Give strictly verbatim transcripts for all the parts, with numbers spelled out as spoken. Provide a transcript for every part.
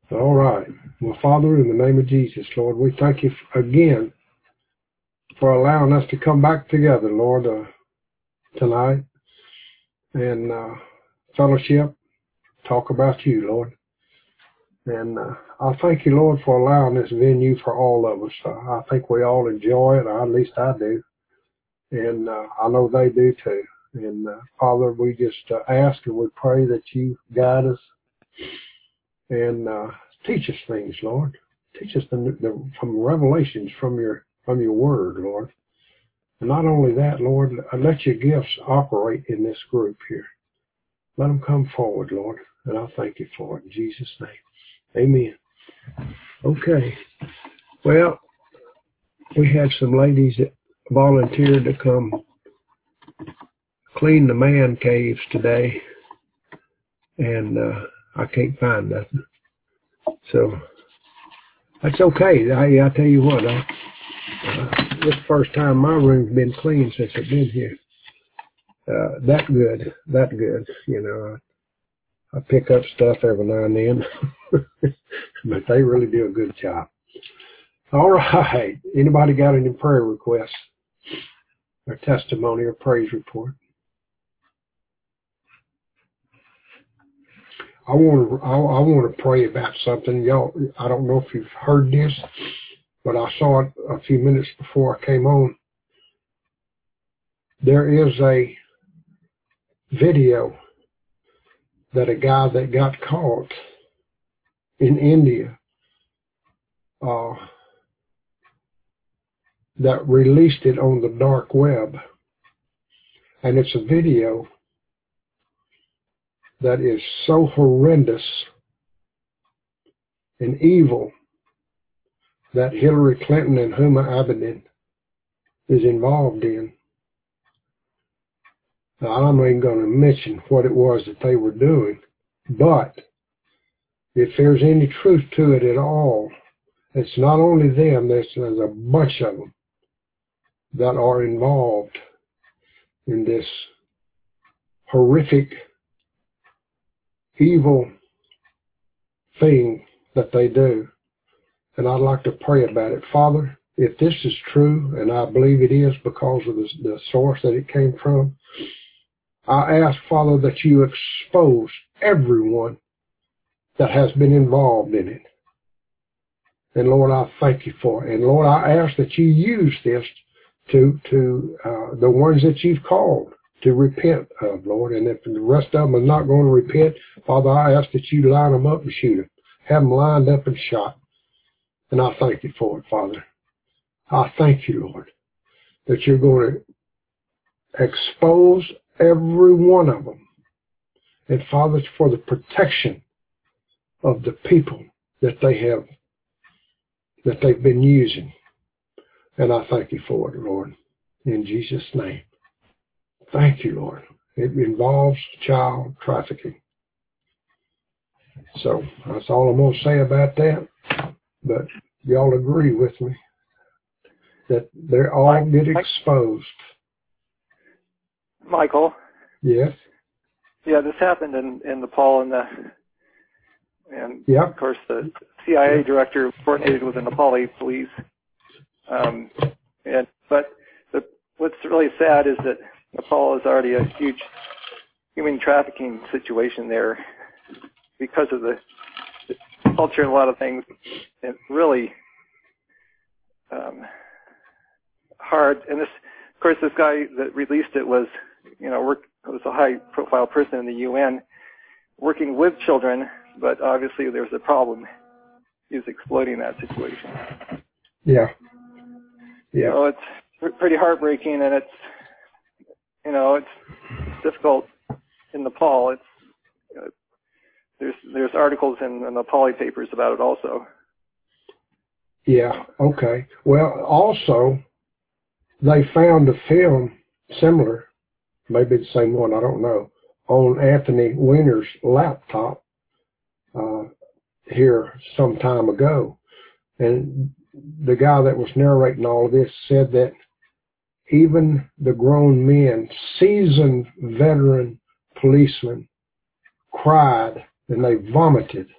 All right. Well, Father, in the name of Jesus, Lord, we thank you again for allowing us to come back together, Lord, uh, tonight and uh, fellowship, talk about you, Lord. And uh, I thank you, Lord, for allowing this venue for all of us. Uh, I think we all enjoy it, or at least I do. And uh, I know they do too. And uh, Father, we just uh, ask and we pray that you guide us and uh, teach us things, Lord. Teach us the, the, from revelations from your from your word, Lord. And not only that, Lord, let your gifts operate in this group here. Let them come forward, Lord. And I thank you for it in Jesus' name. Amen. Okay. Well, we had some ladies that volunteered to come clean the man caves today, and uh, I can't find nothing. So that's okay. I, I tell you what, I, uh, this is the first time my room's been clean since I've been here. Uh, that good, that good. You know, I, I pick up stuff every now and then, but they really do a good job. All right. Anybody got any prayer requests or testimony or praise report? I want to I, I want to pray about something. Y'all, I don't know if you've heard this, but I saw it a few minutes before I came on. There is a video that a guy that got caught in India uh, that released it on the dark web. And it's a video that is so horrendous and evil that Hillary Clinton and Huma Abedin is involved in. Now, I'm not even going to mention what it was that they were doing, but if there's any truth to it at all, it's not only them, there's, there's a bunch of them that are involved in this horrific, evil thing that they do. And I'd like to pray about it. Father, if this is true, and I believe it is because of the, the source that it came from, I ask, Father, that you expose everyone that has been involved in it. And Lord, I thank you for it. And Lord, I ask that you use this to to uh, the ones that you've called to repent of, Lord. And if the rest of them are not going to repent, Father, I ask that you line them up and shoot them. Have them lined up and shot. And I thank you for it, Father. I thank you, Lord, that you're going to expose every one of them. And Father, for the protection of the people that they have, that they've been using. And I thank you for it, Lord, in Jesus' name. Thank you, Lord. It involves child trafficking. So that's all I'm going to say about that. But y'all agree with me that they're all get exposed. Michael? Yes? Yeah, this happened in, in Nepal, and, the, and yep. of course the C I A yep. director coordinated with the Nepali police. Um, and But the, what's really sad is that Nepal is already a huge human trafficking situation there because of the, the culture and a lot of things. It's really um, hard. And this, of course, this guy that released it was, you know, work, was a high-profile person in the U N working with children, but obviously there's a problem. He was exploiting that situation. Yeah. Yeah. So it's pretty heartbreaking, and it's, you know, it's difficult in Nepal. It's uh, there's there's articles in the Nepali papers about it also. Yeah. Okay. Well, also they found a film similar, maybe the same one, I don't know, on Anthony Weiner's laptop uh, here some time ago, and the guy that was narrating all of this said that even the grown men, seasoned veteran policemen, cried and they vomited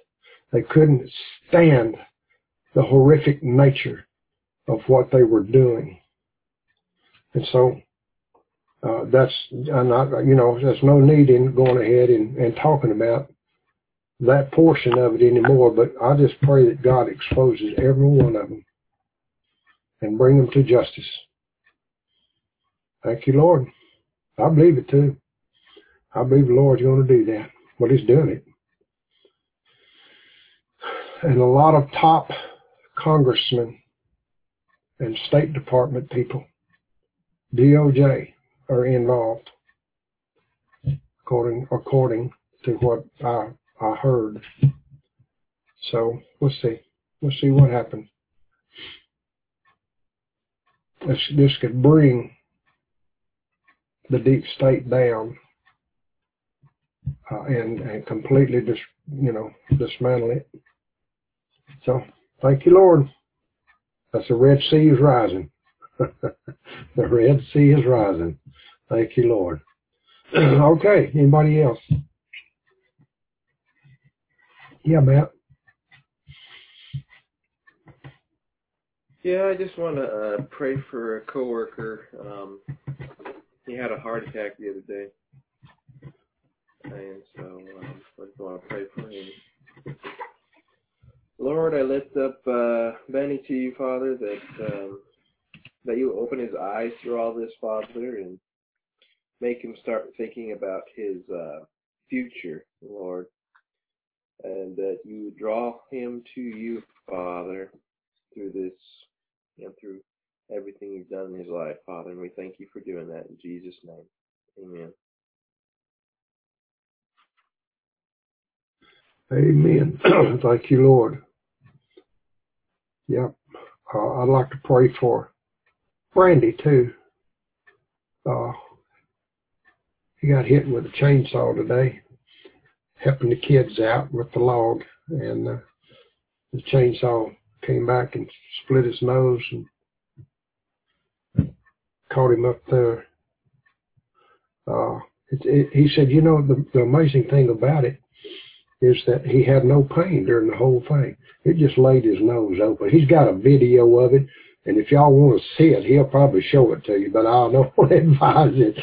They couldn't stand the horrific nature of what they were doing. And so uh, that's, and I, you know, there's no need in going ahead and, and talking about that portion of it anymore, but I just pray that God exposes every one of them and bring them to justice. Thank you, Lord. I believe it too. I believe the Lord's going to do that. Well, He's doing it. And a lot of top congressmen and State Department people, D O J, are involved, according according to what I I heard. So we'll see. We'll see what happens. This this could bring the deep state down uh, and and completely dis you know dismantle it. So thank you, Lord. That's the Red Sea is rising. The Red Sea is rising. Thank you, Lord. Okay, anybody else? Yeah, Matt. Yeah, I just want to uh, pray for a coworker. Um, he had a heart attack the other day, and so um, I just want to pray for him. Lord, I lift up uh, Benny to you, Father, that um, that you open his eyes through all this, Father, and make him start thinking about his uh, future, Lord, and that you draw him to you, Father, through this, you know, through everything you've done in his life, Father, and we thank you for doing that in Jesus' name. Amen. Amen. Thank you, Lord. Yep. Uh, I'd like to pray for Brandy too. Uh, he got hit with a chainsaw today, helping the kids out with the log, and uh, the chainsaw came back and split his nose and caught him up there. Uh, it, it, he said, you know, the, the amazing thing about it is that he had no pain during the whole thing. It just laid his nose open. He's got a video of it, and if y'all want to see it, he'll probably show it to you, but I don't advise it.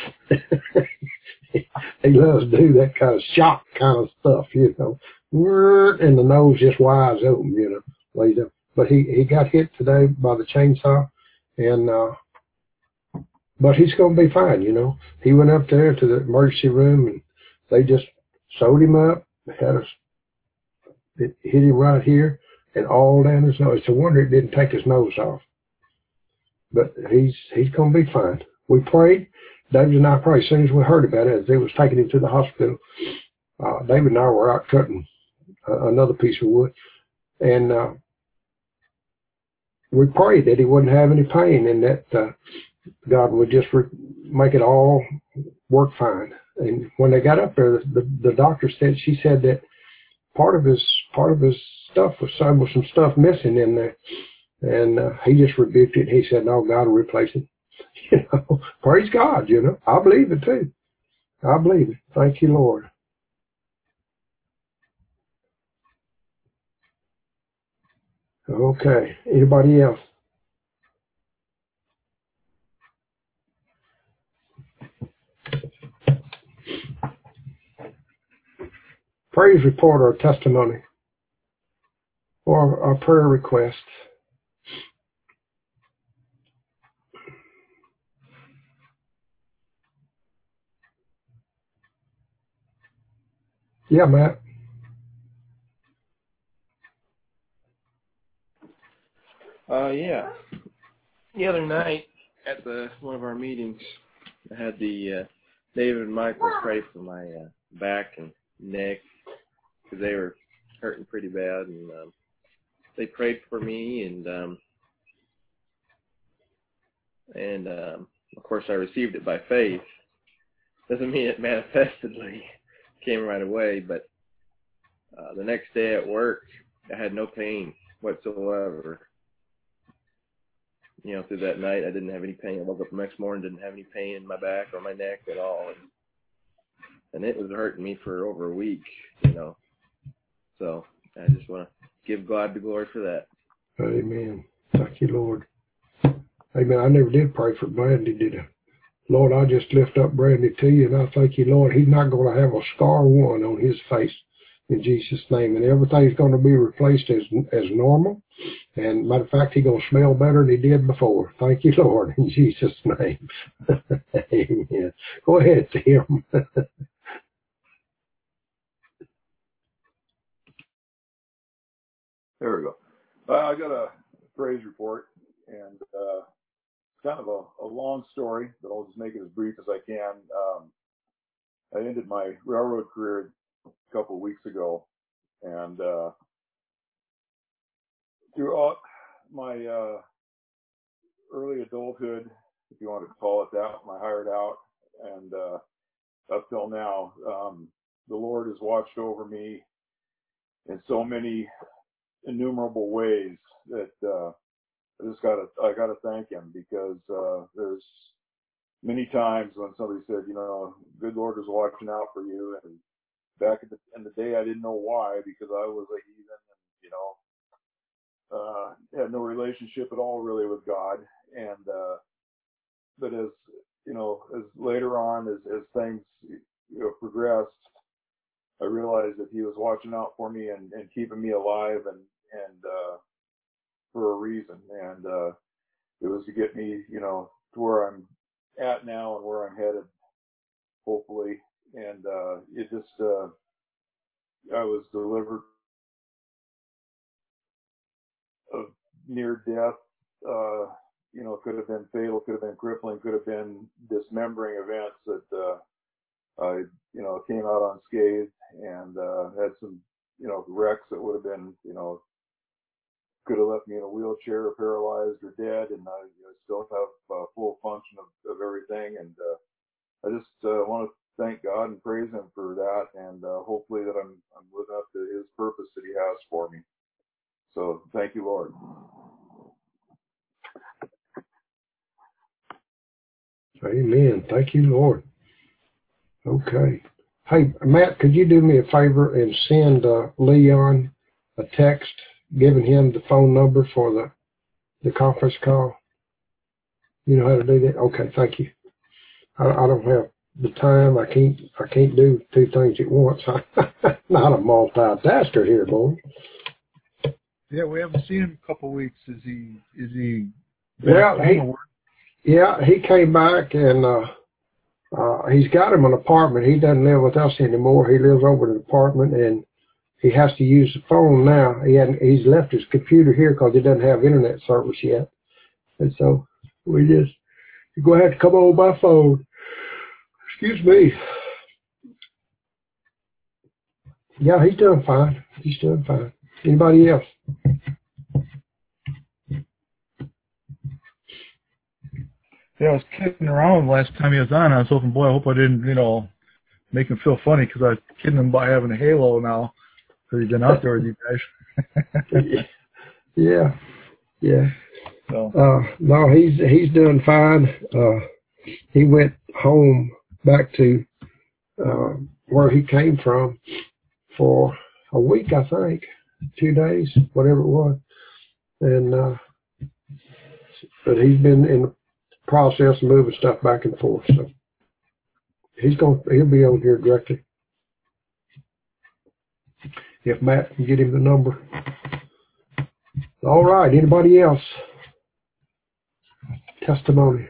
He loves to do that kind of shock kind of stuff, you know. And the nose just wide open, you know, laid up. But he, he got hit today by the chainsaw, and uh, but he's going to be fine, you know. He went up there to the emergency room, and they just sewed him up, had us, it hit him right here, and all down his nose. It's a wonder it didn't take his nose off. But he's he's going to be fine. We prayed. David and I prayed. As soon as we heard about it, as they was taking him to the hospital, uh, David and I were out cutting uh, another piece of wood, and uh, we prayed that he wouldn't have any pain and that uh, God would just re- make it all work fine. And when they got up there, the, the doctor said, she said that part of his part of his stuff was some was some stuff missing in there, and uh, he just rebuked it. He said, "No, God will replace it." You know, praise God. You know, I believe it too. I believe it. Thank you, Lord. Okay. Anybody else? Praise report or testimony or a prayer request. Yeah, Matt. Uh, yeah. The other night at the one of our meetings, I had the uh, David and Michael pray for my uh, back and neck because they were hurting pretty bad, and um, they prayed for me, and um, and um, of course I received it by faith. Doesn't mean it manifestedly came right away, but uh, the next day at work I had no pain whatsoever. You know, through that night I didn't have any pain. I woke up the next morning, didn't have any pain in my back or my neck at all, and, and it was hurting me for over a week. You know, so I just want to give God the glory for that. Amen. Thank you, Lord. Amen. I never did pray for Brandy, did I? Lord, I just lift up Brandy to you, and I thank you, Lord, he's not going to have a scar one on his face in Jesus' name, and everything's going to be replaced as as normal. And matter of fact, he's going to smell better than he did before. Thank you, Lord, in Jesus' name. Amen. Go ahead, Tim. There we go. Uh, I got a praise report, and uh, it's kind of a, a long story, but I'll just make it as brief as I can. Um, I ended my railroad career a couple of weeks ago, and uh, throughout my uh, early adulthood, if you want to call it that, my hired out, and uh, up till now, um, the Lord has watched over me in so many innumerable ways that uh, I just gotta I gotta thank him, because uh, there's many times when somebody said, you know, good Lord was watching out for you, and back in the, in the day I didn't know why, because I was a heathen and, you know, uh, had no relationship at all really with God. And uh, but as you know, as later on as as things you know progressed, I realized that he was watching out for me and, and keeping me alive, and and uh, for a reason, and uh, it was to get me, you know, to where I'm at now and where I'm headed, hopefully. And uh, it just, uh, I was delivered of near death. Uh, you know, could have been fatal, could have been crippling, could have been dismembering events that uh, I, you know, came out unscathed, and uh, had some, you know, wrecks that would have been, you know, could have left me in a wheelchair or paralyzed or dead, and I you know, still have uh, full function of, of everything. And uh, I just uh, want to thank God and praise him for that, and uh, hopefully that I'm, I'm living up to his purpose that he has for me. So thank you, Lord. Amen. Thank you, Lord. Okay. Hey, Matt, could you do me a favor and send uh, Leon a text giving him the phone number for the, the conference call? You know how to do that? Okay, thank you. I, I don't have the time. I can't I can't do two things at once. I'm not a multitasker here, boy. Yeah, we haven't seen him in a couple of weeks. Is he is he Well, back he, home or yeah, he came back, and uh, uh, he's got him an apartment. He doesn't live with us anymore. He lives over in an apartment, and he has to use the phone now. He hadn't, he's left his computer here because he doesn't have internet service yet. And so we just, you're going to have to come on by phone. Excuse me. Yeah, he's doing fine. He's doing fine. Anybody else? Yeah, I was kidding around last time he was on. I was hoping, boy, I hope I didn't, you know, make him feel funny, because I was kidding him by having a halo now, because he's been out there with you guys. yeah, yeah. So. Uh, no, he's he's doing fine. Uh, he went home back to uh, where he came from for a week, I think, two days, whatever it was, and uh, but he's been in the process of moving stuff back and forth. So he's going he'll be on here directly if Matt can get him the number. All right. Anybody else? Testimony.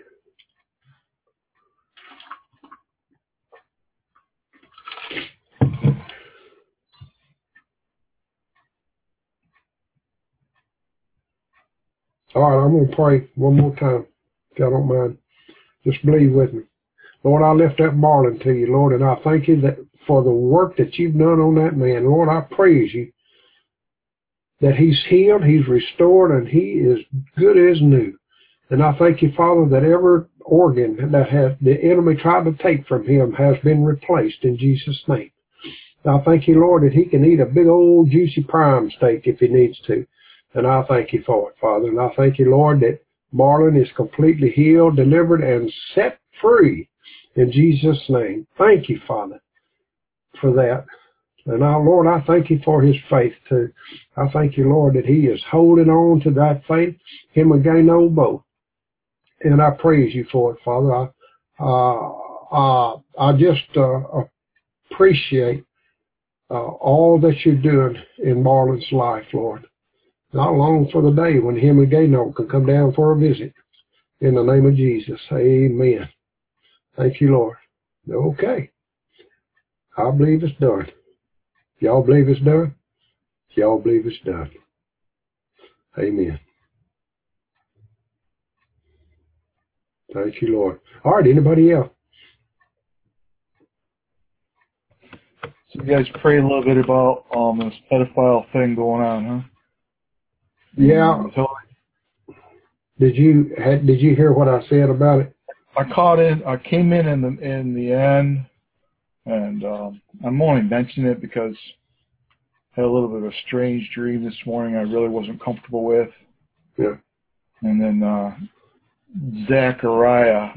All right, I'm going to pray one more time, if y'all don't mind. Just believe with me. Lord, I lift up Marlon to you, Lord, and I thank you that for the work that you've done on that man. Lord, I praise you that he's healed, he's restored, and he is good as new. And I thank you, Father, that every organ that has, the enemy tried to take from him has been replaced in Jesus' name. I thank you, Lord, that he can eat a big old juicy prime steak if he needs to. And I thank you for it, Father. And I thank you, Lord, that Marlon is completely healed, delivered, and set free in Jesus' name. Thank you, Father, for that. And I, Lord, I thank you for his faith too. I thank you, Lord, that he is holding on to that faith, him and Gano both. And I praise you for it, Father. I, uh, uh, I just uh, appreciate uh, all that you're doing in Marlon's life, Lord. And I long for the day when him and Gano can come down for a visit. In the name of Jesus, amen. Thank you, Lord. Okay. I believe it's done. Y'all believe it's done? Y'all believe it's done. Amen. Thank you, Lord. All right, anybody else? So you guys pray a little bit about um this pedophile thing going on, huh? Yeah. So Did you had, did you hear what I said about it? I caught in. I came in in the in the end, and um, I'm only mentioning it because I had a little bit of a strange dream this morning. I really wasn't comfortable with. Yeah. And then uh, Zechariah.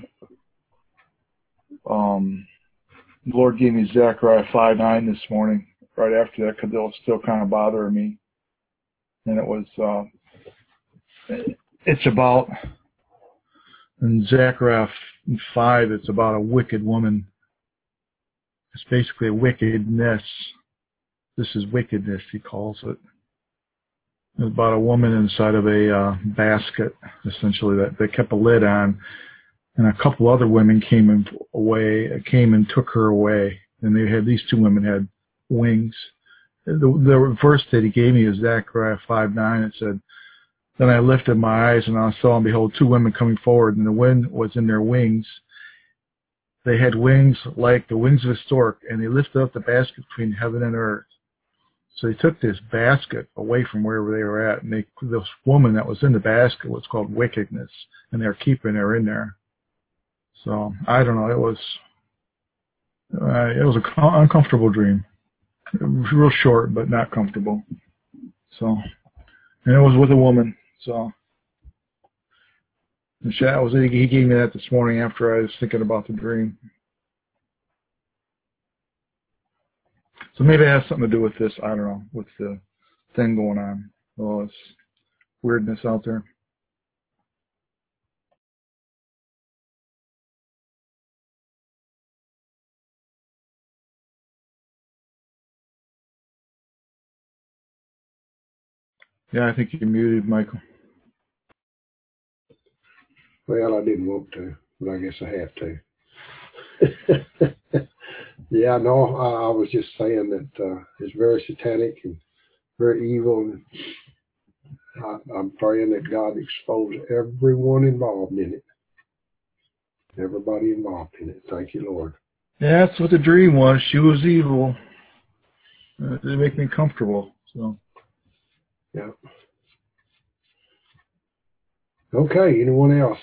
Um, the Lord gave me Zechariah five nine this morning. Right after that, because it was still kind of bothering me. And it was. Uh, it's about. In Zechariah five, it's about a wicked woman. It's basically a wickedness. This is wickedness, he calls it. It's about a woman inside of a uh, basket, essentially, that they kept a lid on. And a couple other women came in away, came and took her away. And they had, these two women had wings. The, the verse that he gave me is Zechariah five nine. It said, "Then I lifted my eyes and I saw, and behold, two women coming forward, and the wind was in their wings. They had wings like the wings of a stork, and they lifted up the basket between heaven and earth." So they took this basket away from wherever they were at, and they, this woman that was in the basket was called wickedness, and they're keeping her in there. So I don't know. It was uh, it was an uncomfortable dream. It was real short, but not comfortable. So, and it was with a woman. So, and that was it. He gave me that this morning after I was thinking about the dream. So maybe it has something to do with this. I don't know, with the thing going on. All this weirdness out there. Yeah, I think you're muted, Michael. Well, I didn't want to, but I guess I have to. Yeah, no, I, I was just saying that uh, it's very satanic and very evil. And I, I'm praying that God expose everyone involved in it. Everybody involved in it. Thank you, Lord. Yeah, that's what the dream was. She was evil. Uh, it didn't make me comfortable. So. Yeah. Okay, anyone else?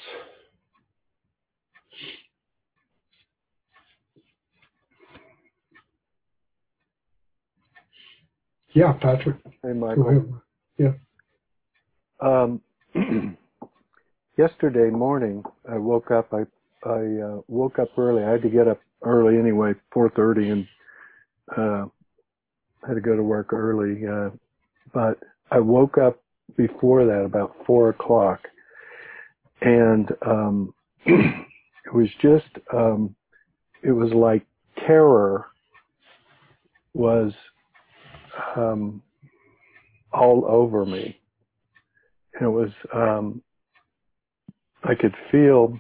Yeah, Patrick. Hey, Michael. Go ahead. Yeah. Um, yesterday morning, I woke up. I I uh, woke up early. I had to get up early anyway, four thirty, and uh, had to go to work early. Uh, but I woke up before that, about four o'clock, and um, it was just um, it was like terror was um, all over me. And it was um, I could feel.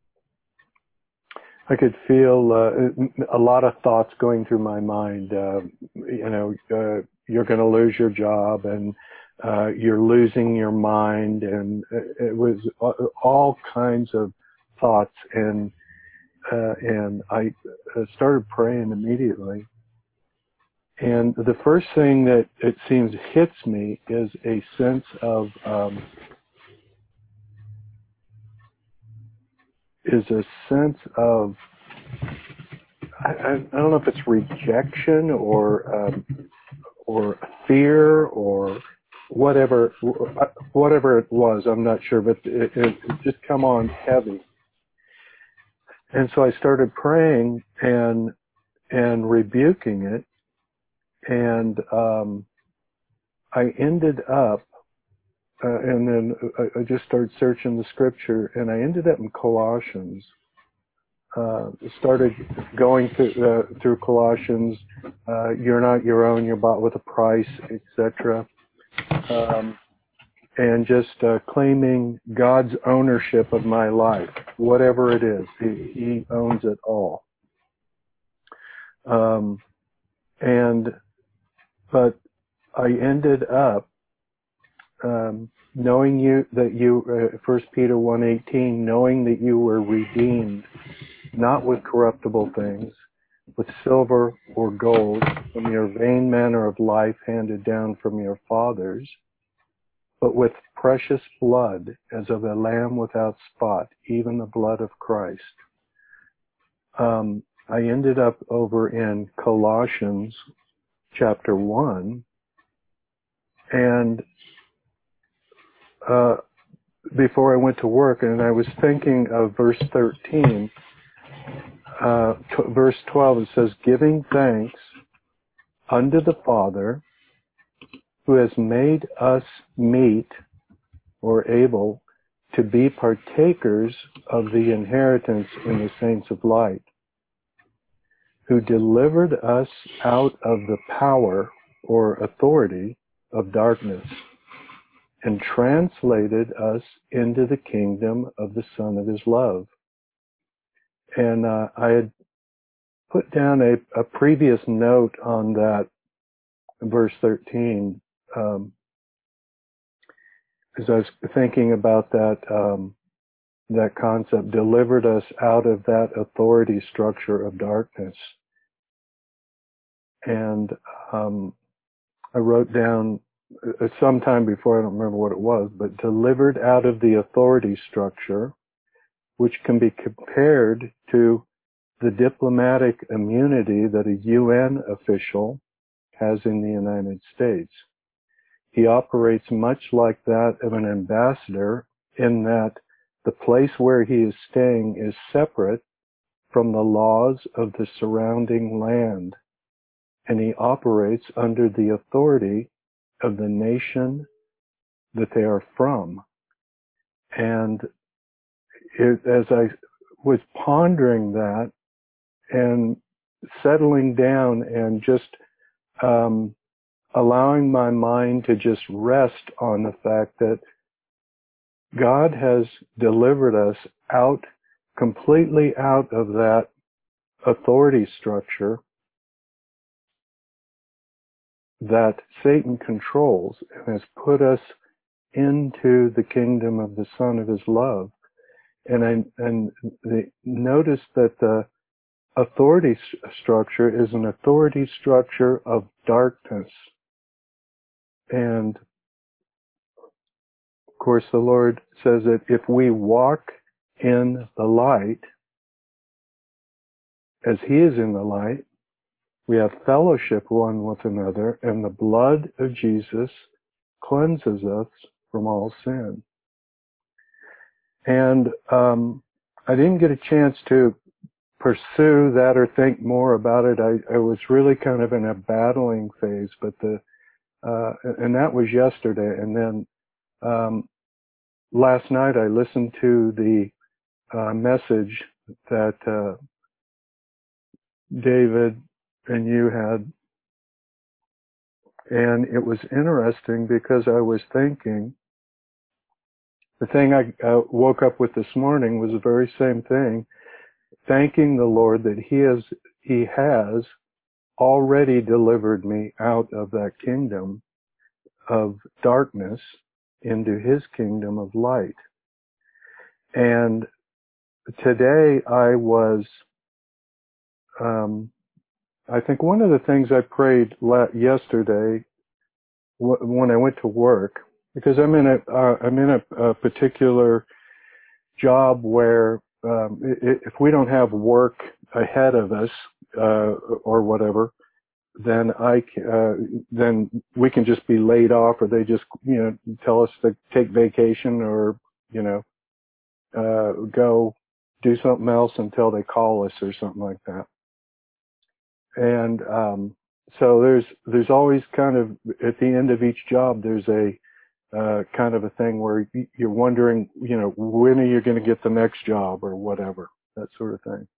I could feel uh, a lot of thoughts going through my mind. Uh, you know, uh, you're going to lose your job, and uh, you're losing your mind, and it was all kinds of thoughts. And uh, and I started praying immediately. And the first thing that it seems hits me is a sense of um, is a sense of I, I don't know if it's rejection or um, or fear or whatever whatever it was. I'm not sure, but it, it just come on heavy. And so I started praying and and rebuking it, and um, I ended up, uh, and then I, I just started searching the scripture, and I ended up in Colossians. Uh, started going through, uh, through Colossians. Uh, you're not your own, you're bought with a price, et cetera. Um, and just uh, claiming God's ownership of my life, whatever it is. He, he owns it all. Um, and, but I ended up um, knowing you that you, uh, First Peter one eighteen, knowing that you were redeemed, not with corruptible things, with silver or gold, from your vain manner of life handed down from your fathers, but with precious blood, as of a lamb without spot, even the blood of Christ. Um, I ended up over in Colossians chapter one, and uh, before I went to work, and I was thinking of verse thirteen, uh, t- verse twelve, it says, giving thanks unto the Father, who has made us meet or able to be partakers of the inheritance in the saints of light, who delivered us out of the power or authority of darkness, and translated us into the kingdom of the Son of his love. And uh, I had put down a, a previous note on that verse thirteen, um, as I was thinking about that um, that concept, delivered us out of that authority structure of darkness. And um, I wrote down uh, sometime before, I don't remember what it was, but delivered out of the authority structure, which can be compared to the diplomatic immunity that a U N official has in the United States. He operates much like that of an ambassador, in that the place where he is staying is separate from the laws of the surrounding land, and he operates under the authority of the nation that they are from. And it, as I was pondering that and settling down and just um, allowing my mind to just rest on the fact that God has delivered us out, completely out of that authority structure that Satan controls, and has put us into the kingdom of the Son of his love. And I, and the, notice that the authority st- structure is an authority structure of darkness. And of course the Lord says that if we walk in the light, as he is in the light, we have fellowship one with another, and the blood of Jesus cleanses us from all sin. And um, I didn't get a chance to pursue that or think more about it. I, I was really kind of in a battling phase, but the uh, and that was yesterday. And then um, last night I listened to the uh, message that uh, David and you had, and it was interesting because I was thinking, the thing I uh, woke up with this morning was the very same thing, thanking the Lord that He has He has already delivered me out of that kingdom of darkness into His kingdom of light. And today I was, um, I think one of the things I prayed la- yesterday w- when I went to work, because I'm in a uh, I'm in a, a particular job where um, i- if we don't have work ahead of us uh, or whatever, then I uh, then we can just be laid off, or they just you know tell us to take vacation, or you know uh, go do something else until they call us or something like that. And um, so there's there's always kind of at the end of each job there's a uh, kind of a thing where you're wondering, you know, when are you going to get the next job or whatever, that sort of thing.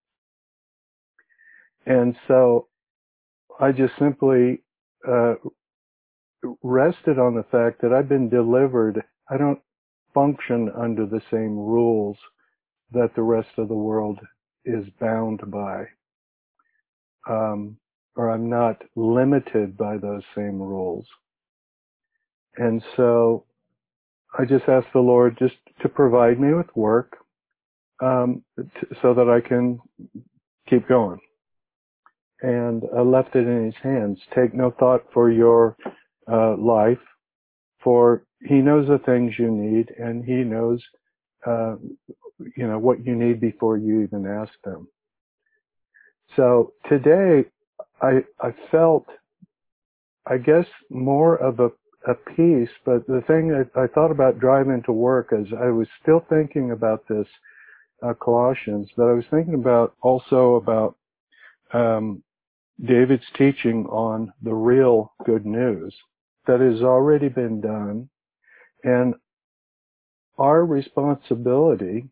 And so I just simply uh, rested on the fact that I've been delivered. I don't function under the same rules that the rest of the world is bound by. Um, or I'm not limited by those same rules. And so I just asked the Lord just to provide me with work um, t- so that I can keep going. And I left it in his hands. Take no thought for your uh, life, for he knows the things you need, and he knows, uh, you know, what you need before you even ask them. So today, I I felt, I guess, more of a, a peace, but the thing I, I thought about driving to work as I was still thinking about this uh, Colossians, but I was thinking about also about um, David's teaching on the real good news that has already been done, and our responsibility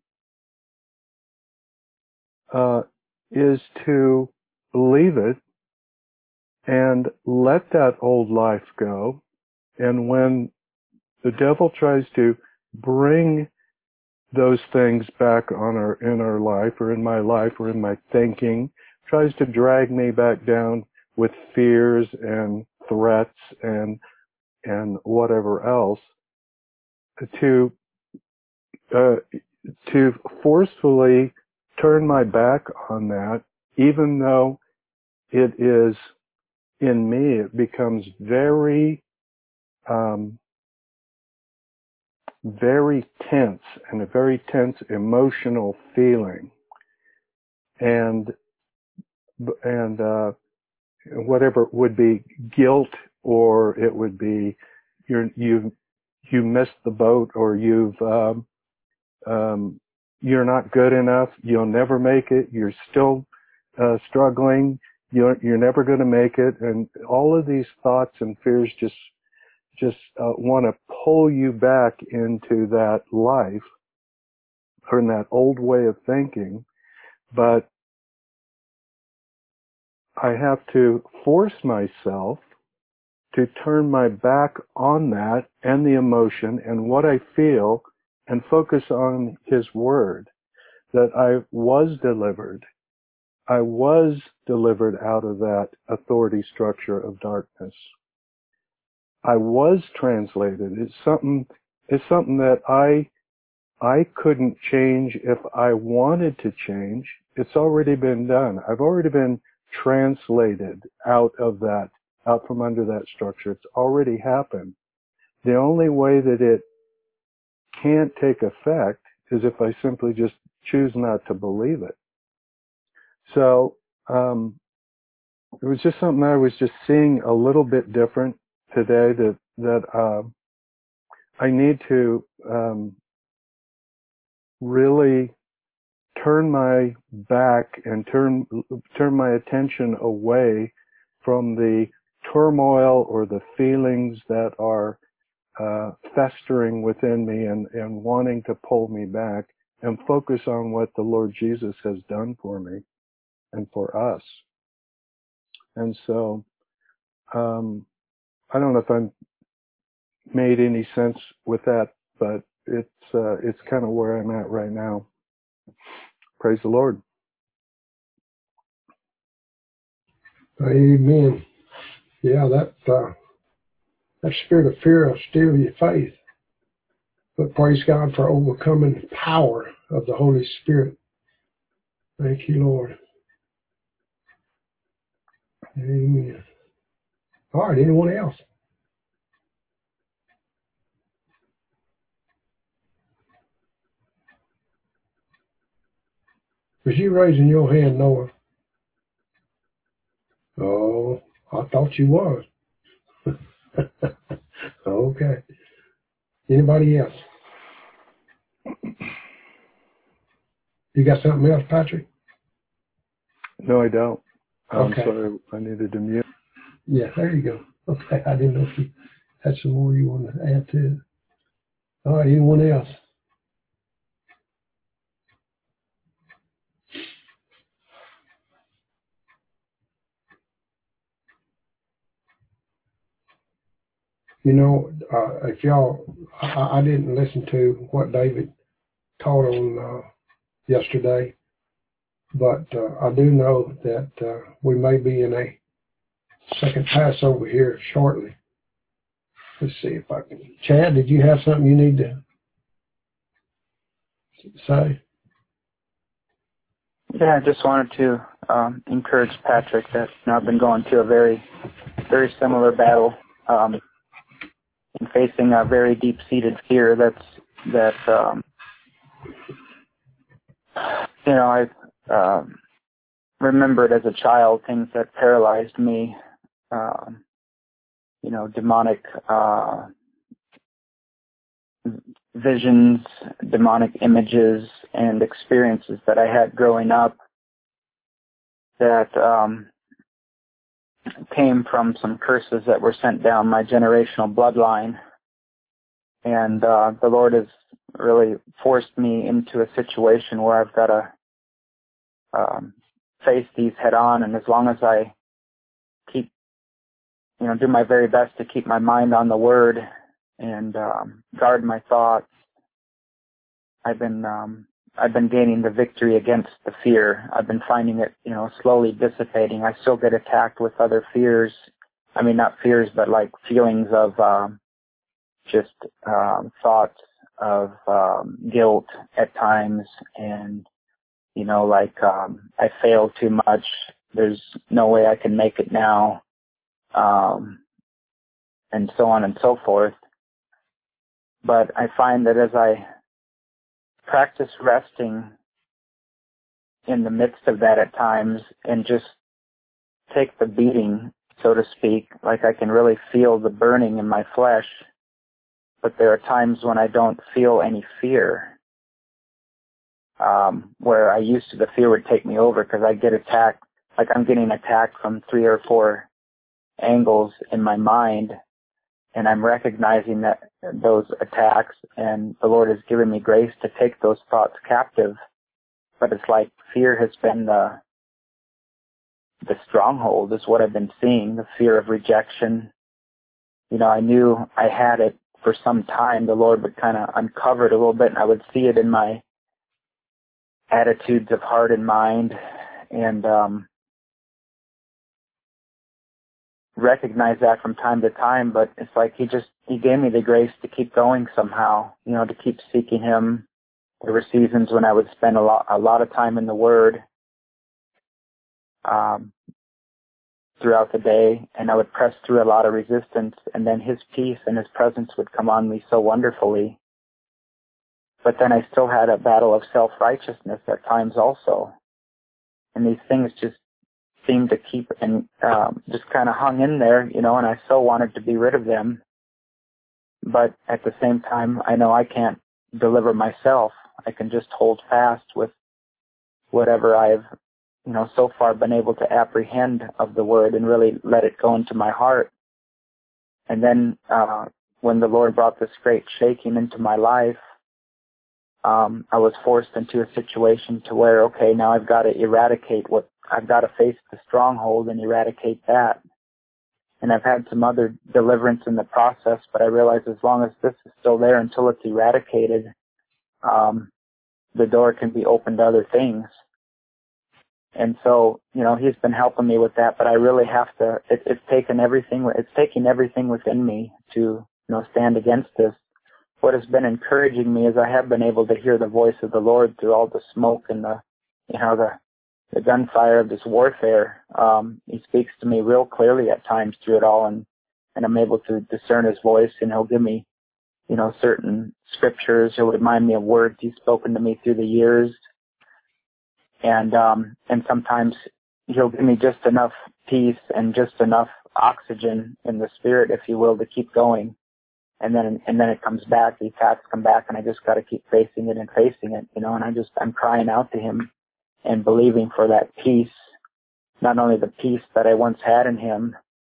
uh, is to believe it and let that old life go. And when the devil tries to bring those things back on our, in our life or in my life or in my thinking, tries to drag me back down with fears and threats and, and whatever else, to, uh, to forcefully turn my back on that, even though it is in me, it becomes very, um, very tense and a very tense emotional feeling. And, and, uh, whatever it would be, guilt, or it would be, you're, you, you missed the boat, or you've, um, um, you're not good enough, you'll never make it, you're still, uh, struggling, you're, you're never going to make it, and all of these thoughts and fears just, just, uh, want to pull you back into that life, or in that old way of thinking, but I have to force myself to turn my back on that and the emotion and what I feel and focus on His Word, that I was delivered. I was delivered out of that authority structure of darkness. I was translated. It's something, it's something that I, I couldn't change if I wanted to change. It's already been done. I've already been translated out of that, out from under that structure. It's already happened. The only way that it can't take effect is if I simply just choose not to believe it. So, um, it was just something I was just seeing a little bit different today, that, that, uh, I need to, um, really turn my back and turn turn my attention away from the turmoil or the feelings that are uh, festering within me and, and wanting to pull me back, and focus on what the Lord Jesus has done for me and for us. And so, um, I don't know if I made any sense with that, but it's uh, it's kind of where I'm at right now. Praise the Lord. Amen. Yeah, that uh, that spirit of fear will steal your faith. But praise God for overcoming the power of the Holy Spirit. Thank you, Lord. Amen. All right, anyone else? Was you raising your hand, Noah? Oh, I thought you was. Okay. Anybody else? You got something else, Patrick? No, I don't. I'm Okay. sorry, I needed to mute. Yeah, there you go. Okay, I didn't know if you had some more you wanted to add to it. All right, anyone else? You know, uh, if y'all, I, I didn't listen to what David taught on uh, yesterday, but uh, I do know that uh, we may be in a second Passover here shortly. Let's see if I can. Chad, did you have something you need to say? Yeah, I just wanted to um, encourage Patrick that you know, I've been going through a very, very similar battle um, and facing a very deep-seated fear that's that um, you know I um, remembered as a child things that paralyzed me. Um, you know, demonic uh, visions, demonic images, and experiences that I had growing up that um, came from some curses that were sent down my generational bloodline. And uh, the Lord has really forced me into a situation where I've got to um, face these head on. And as long as I keep, you know, do my very best to keep my mind on the Word and um, guard my thoughts, I've been um, I've been gaining the victory against the fear. I've been finding it, you know, slowly dissipating. I still get attacked with other fears. I mean, not fears, but like feelings of um, just um, thoughts of um, guilt at times, and you know, like um, I failed too much. There's no way I can make it now, um, and so on and so forth. But I find that as I practice resting in the midst of that at times and just take the beating, so to speak, like I can really feel the burning in my flesh, but there are times when I don't feel any fear, um, where I used to, the fear would take me over because I get attacked, like I'm getting attacked from three or four angles in my mind, and I'm recognizing that those attacks, and the Lord has given me grace to take those thoughts captive. But it's like fear has been the the stronghold, is what I've been seeing, the fear of rejection. You know, I knew I had it for some time. The Lord would kind of uncover it a little bit, and I would see it in my attitudes of heart and mind, and um, recognize that from time to time. But it's like he just, he gave me the grace to keep going somehow, you know, to keep seeking him. There were seasons when I would spend a lot, a lot of time in the Word um, throughout the day, and I would press through a lot of resistance, and then his peace and his presence would come on me so wonderfully. But then I still had a battle of self-righteousness at times also. And these things just seemed to keep and um, just kind of hung in there, you know, and I so wanted to be rid of them. But at the same time, I know I can't deliver myself. I can just hold fast with whatever I've, you know, so far been able to apprehend of the Word and really let it go into my heart. And then uh, when the Lord brought this great shaking into my life, um, I was forced into a situation to where, okay, now I've got to eradicate what, I've got to face the stronghold and eradicate that. And I've had some other deliverance in the process, but I realize as long as this is still there until it's eradicated, um, the door can be opened to other things. And so, you know, he's been helping me with that, but I really have to, it, it's taken everything, it's taking everything within me to, you know, stand against this. What has been encouraging me is I have been able to hear the voice of the Lord through all the smoke and the, you know, the, the gunfire of this warfare. Um, he speaks to me real clearly at times through it all, and, and I'm able to discern his voice, and he'll give me, you know, certain scriptures. He'll remind me of words he's spoken to me through the years. And, um, and sometimes he'll give me just enough peace and just enough oxygen in the spirit, if you will, to keep going. And then, and then it comes back, the attacks come back, and I just got to keep facing it and facing it, you know, and I just, I'm crying out to him and believing for that peace, not only the peace that I once had in him,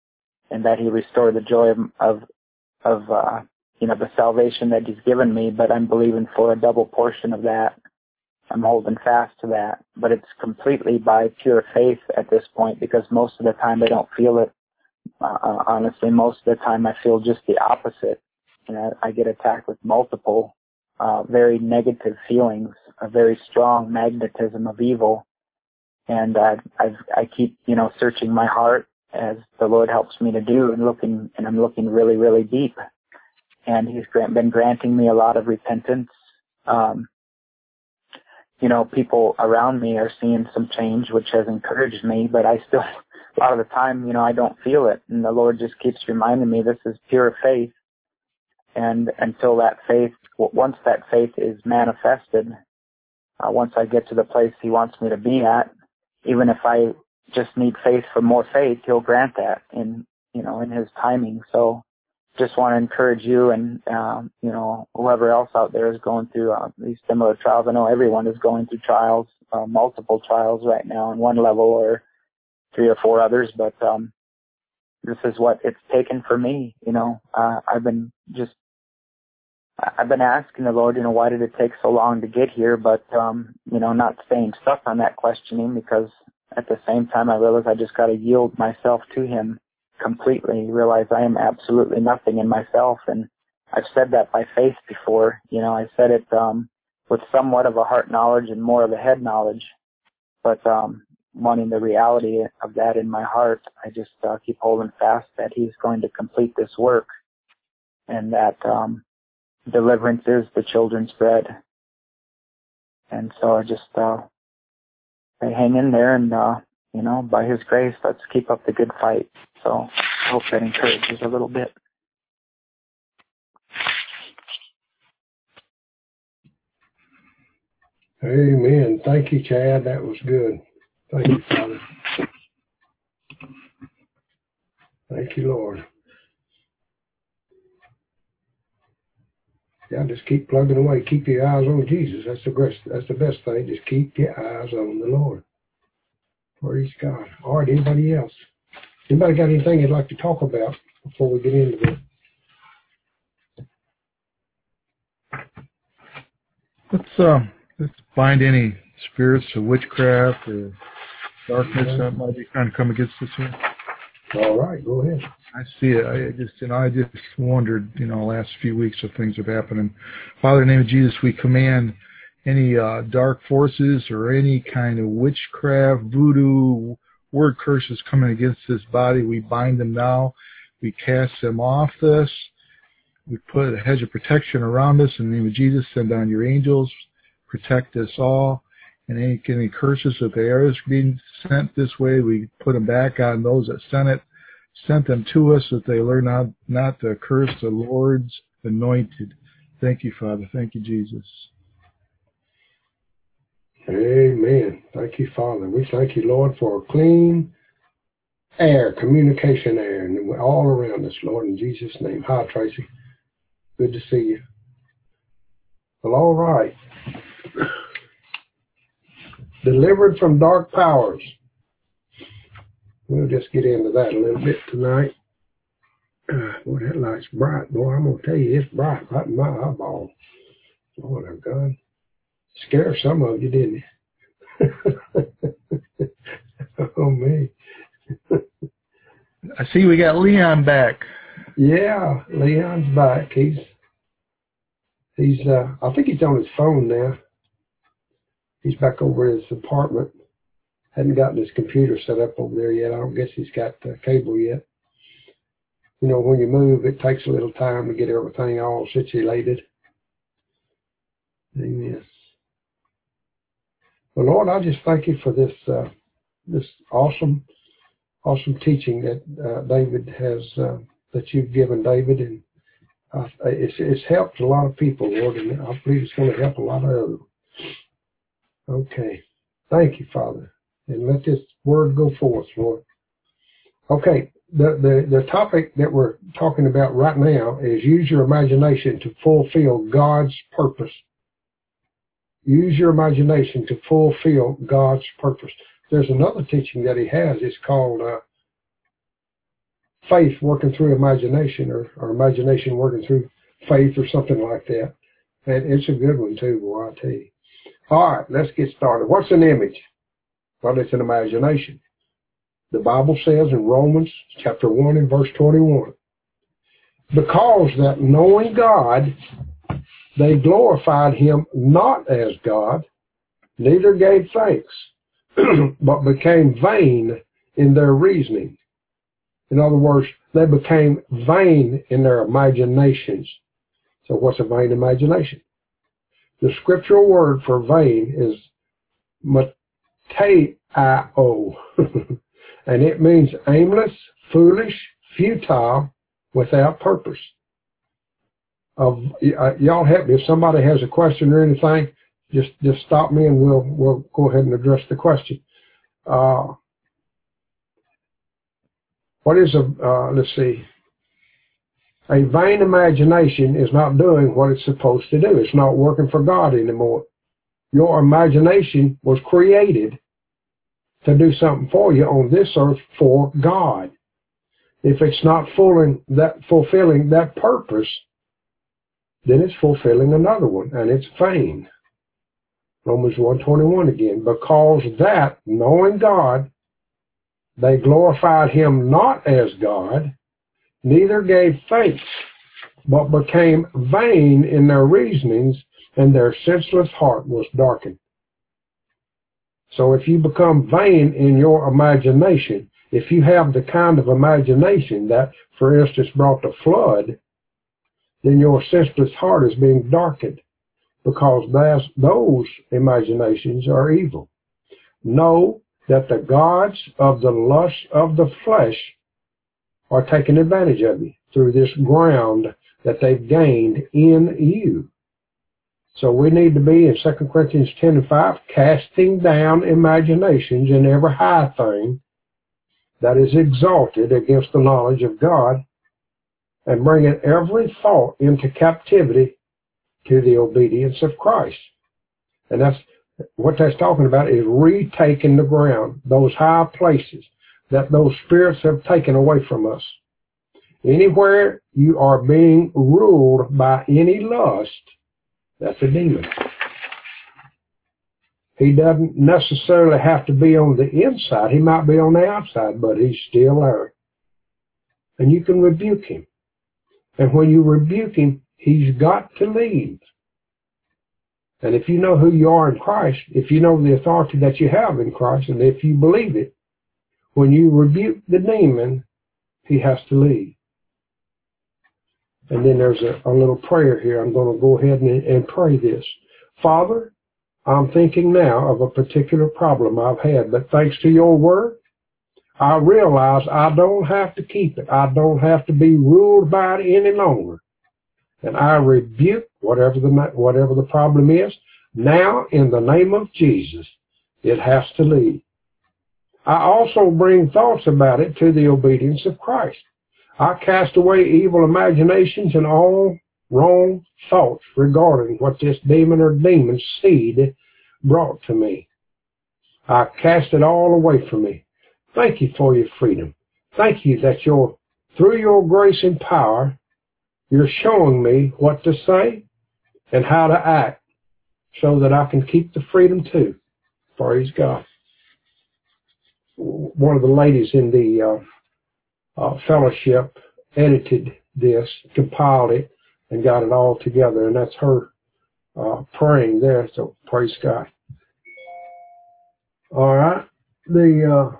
and that he restore the joy of, of, of uh, you know, the salvation that he's given me, but I'm believing for a double portion of that. I'm holding fast to that, but it's completely by pure faith at this point, because most of the time I don't feel it. Uh, honestly, most of the time I feel just the opposite. You know, I get attacked with multiple uh, very negative feelings, a very strong magnetism of evil, and uh, I've, I keep, you know, searching my heart as the Lord helps me to do, and looking, and I'm looking really, really deep. And He's grant, been granting me a lot of repentance. Um, you know, people around me are seeing some change, which has encouraged me, but I still, a lot of the time, you know, I don't feel it. And the Lord just keeps reminding me this is pure faith. And until that faith, once that faith is manifested, uh, once I get to the place He wants me to be at, even if I just need faith for more faith, He'll grant that in, you know, in His timing. So just want to encourage you and, um, you know, whoever else out there is going through uh, these similar trials. I know everyone is going through trials, uh, multiple trials right now on one level or three or four others, but um, this is what it's taken for me. You know, uh, I've been just, I've been asking the Lord, you know, why did it take so long to get here? But, um, you know, not staying stuck on that questioning, because at the same time I realize I just got to yield myself to Him completely, realize I am absolutely nothing in myself. And I've said that by faith before. You know, I said it um, with somewhat of a heart knowledge and more of a head knowledge, but um, wanting the reality of that in my heart, I just uh, keep holding fast that He's going to complete this work, and that um, deliverance is the children's bread. And so I just uh, I hang in there, and uh, you know, by His grace, let's keep up the good fight. So I hope that encourages a little bit. Amen. Thank you, Chad. That was good. Thank you, Father. Thank you, Lord. Yeah, just keep plugging away. Keep your eyes on Jesus. That's the best. That's the best thing. Just keep your eyes on the Lord. Praise God. All right. Anybody else? Anybody got anything you'd like to talk about before we get into this? Let's uh, let's find any spirits of witchcraft or darkness yeah. that might be trying to come against us here. All right, go ahead. I see it. I just, you know, I just wondered, you know, last few weeks of things have happened. And Father, in the name of Jesus, we command any uh, dark forces or any kind of witchcraft, voodoo, word curses coming against this body. We bind them now. We cast them off this. We put a hedge of protection around us. In the name of Jesus, send down your angels, protect us all. And any, any curses, if they are being sent this way, we put them back on those that sent it, sent them to us, that they learn not, not to curse the Lord's anointed. Thank you, Father. Thank you, Jesus. Amen. Thank you, Father. We thank you, Lord, for clean air, communication air, and all around us, Lord, in Jesus' name. Hi, Tracy. Good to see you. Well, all right. Delivered from dark powers. We'll just get into that a little bit tonight. Uh, boy, that light's bright. Boy, I'm going to tell you, it's bright right in my eyeball. Lord of God. Scared some of you, didn't it? Oh, me. I see we got Leon back. Yeah, Leon's back. He's, he's. Uh, I think he's on his phone now. He's back over at his apartment. Hadn't gotten his computer set up over there yet. I don't guess he's got the cable yet. You know, when you move, it takes a little time to get everything all situated. Amen. Well, Lord, I just thank you for this uh, this awesome, awesome teaching that uh, David has, uh, that you've given David, and uh, it's it's helped a lot of people, Lord, and I believe it's going to help a lot of others. Okay. Thank you, Father. And let this word go forth, Lord. Okay. The, the, the topic that we're talking about right now is use your imagination to fulfill God's purpose. Use your imagination to fulfill God's purpose. There's another teaching that he has. It's called uh, faith working through imagination, or, or imagination working through faith, or something like that. And it's a good one too, boy, I tell you. All right, let's get started. What's an image? Well, it's an imagination. The Bible says in Romans chapter one and verse twenty-one, because that knowing God, they glorified him not as God, neither gave thanks, but became vain in their reasoning. In other words, they became vain in their imaginations. So what's a vain imagination? The scriptural word for vain is mateo, and it means aimless, foolish, futile, without purpose. Of uh, y'all help me if somebody has a question or anything. Just just stop me and we'll we'll go ahead and address the question. Uh, what is a uh, let's see. A vain imagination is not doing what it's supposed to do. It's not working for God anymore. Your imagination was created to do something for you on this earth for God. If it's not fulfilling that, fulfilling that purpose, then it's fulfilling another one, and it's vain. Romans one twenty-one again. Because that, knowing God, they glorified him not as God, neither gave thanks, but became vain in their reasonings, and their senseless heart was darkened. So if you become vain in your imagination, if you have the kind of imagination that, for instance, brought the flood, then your senseless heart is being darkened, because those imaginations are evil. Know that the gods of the lust of the flesh are taking advantage of you through this ground that they've gained in you. So we need to be, in Second Corinthians ten and five, casting down imaginations and every high thing that is exalted against the knowledge of God, and bringing every thought into captivity to the obedience of Christ. And that's what that's talking about, is retaking the ground, those high places that those spirits have taken away from us. Anywhere you are being ruled by any lust, that's a demon. He doesn't necessarily have to be on the inside. He might be on the outside, but he's still there. And you can rebuke him. And when you rebuke him, he's got to leave. And if you know who you are in Christ, if you know the authority that you have in Christ, and if you believe it, when you rebuke the demon, he has to leave. And then there's a, a little prayer here. I'm going to go ahead and, and pray this. Father, I'm thinking now of a particular problem I've had, but thanks to your word, I realize I don't have to keep it. I don't have to be ruled by it any longer. And I rebuke whatever the whatever the problem is. Now, in the name of Jesus, it has to leave. I also bring thoughts about it to the obedience of Christ. I cast away evil imaginations and all wrong thoughts regarding what this demon or demon seed brought to me. I cast it all away from me. Thank you for your freedom. Thank you that you're, through your grace and power, you're showing me what to say and how to act so that I can keep the freedom too. Praise God. One of the ladies in the uh, uh, fellowship edited this, compiled it, and got it all together, and that's her uh, praying there, so praise God. All right. The uh,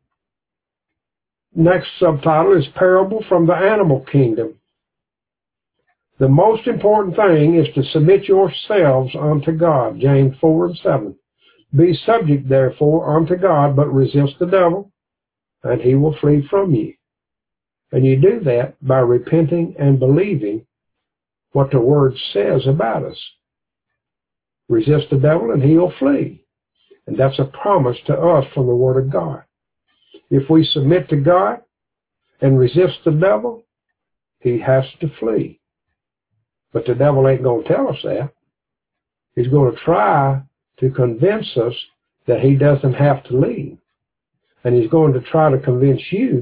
next subtitle is Parable from the Animal Kingdom. The most important thing is to submit yourselves unto God, James four and seven. Be subject, therefore, unto God, but resist the devil, and he will flee from you. And you do that by repenting and believing what the Word says about us. Resist the devil, and he'll flee. And that's a promise to us from the Word of God. If we submit to God and resist the devil, he has to flee. But the devil ain't going to tell us that. He's going to try to convince us that he doesn't have to leave. And he's going to try to convince you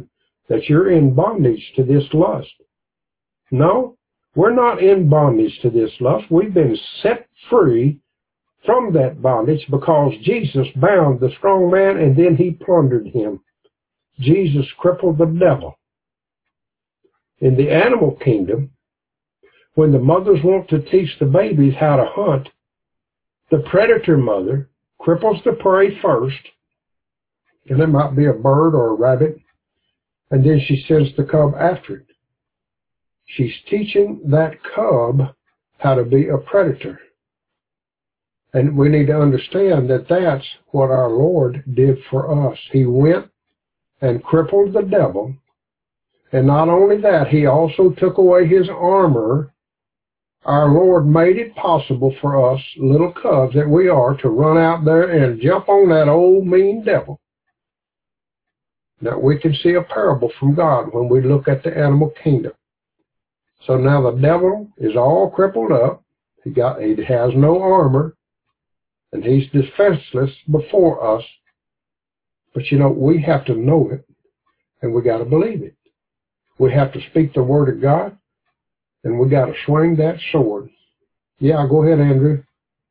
that you're in bondage to this lust. No, we're not in bondage to this lust. We've been set free from that bondage because Jesus bound the strong man and then he plundered him. Jesus crippled the devil. In the animal kingdom, when the mothers want to teach the babies how to hunt, the predator mother cripples the prey first, and it might be a bird or a rabbit, and then she sends the cub after it. She's teaching that cub how to be a predator. And we need to understand that that's what our Lord did for us. He went and crippled the devil. And not only that, he also took away his armor. Our Lord made it possible for us, little cubs that we are, to run out there and jump on that old mean devil. Now we can see a parable from God when we look at the animal kingdom. So now the devil is all crippled up. He got, he has no armor. And he's defenseless before us. But you know, we have to know it, and we got to believe it. We have to speak the word of God, and we got to swing that sword. Yeah, go ahead, Andrew.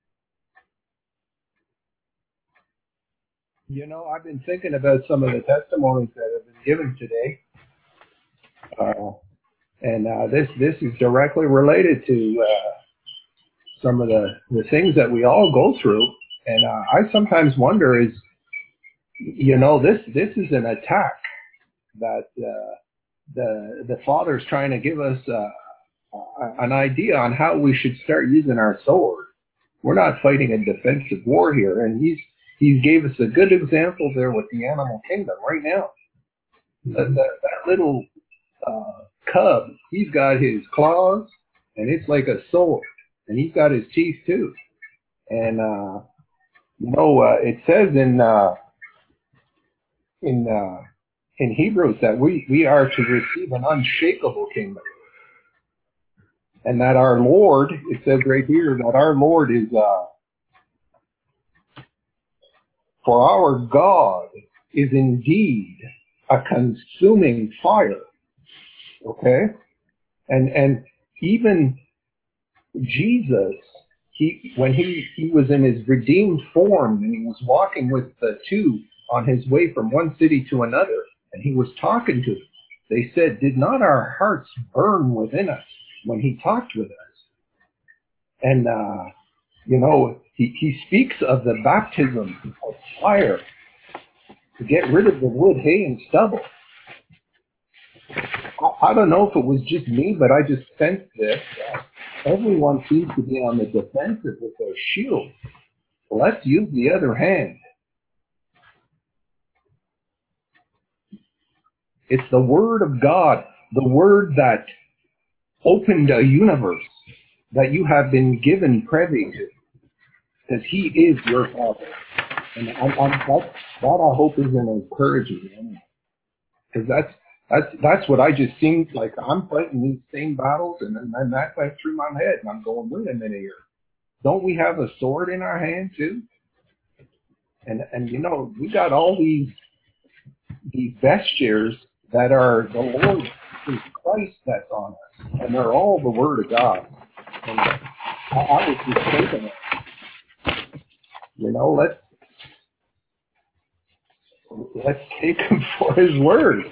You know, I've been thinking about some of the testimonies that have been given today. Uh, and uh, this this is directly related to uh, some of the, the things that we all go through. And uh, I sometimes wonder is, you know, this this is an attack that uh, the the Father's trying to give us uh, an idea on how we should start using our sword. We're not fighting a defensive war here, and he's he gave us a good example there with the animal kingdom right now. The, the, that little uh, cub, he's got his claws, and it's like a sword, and he's got his teeth too. And uh, you know, uh, it says in uh, in uh, in Hebrews that we we are to receive an unshakable kingdom, and that our Lord, it says right here that our Lord is uh, for our God is indeed a consuming fire. Okay, and and even Jesus, he when he he was in his redeemed form and he was walking with the two on his way from one city to another, and he was talking to them. They said, "Did not our hearts burn within us when he talked with us?" And uh, you know, he he speaks of the baptism of fire to get rid of the wood, hay, and stubble. I, I don't know if it was just me, but I just sensed this. Uh, everyone seems to be on the defensive with their shield. Let's use the other hand. It's the Word of God, the Word that opened a universe that you have been given privy to, because He is your Father. And I'm, I'm, that, that I hope is an encouragement, because that's that's that's what I just seemed like. I'm fighting these same battles, and then and that went through my head, and I'm going, wait a minute here, don't we have a sword in our hand too? And and you know, we got all these these vestures that are the Lord, it's Christ that's on us, and they're all the Word of God. And I, I was just thinking, you know, let's let's take Him for His word.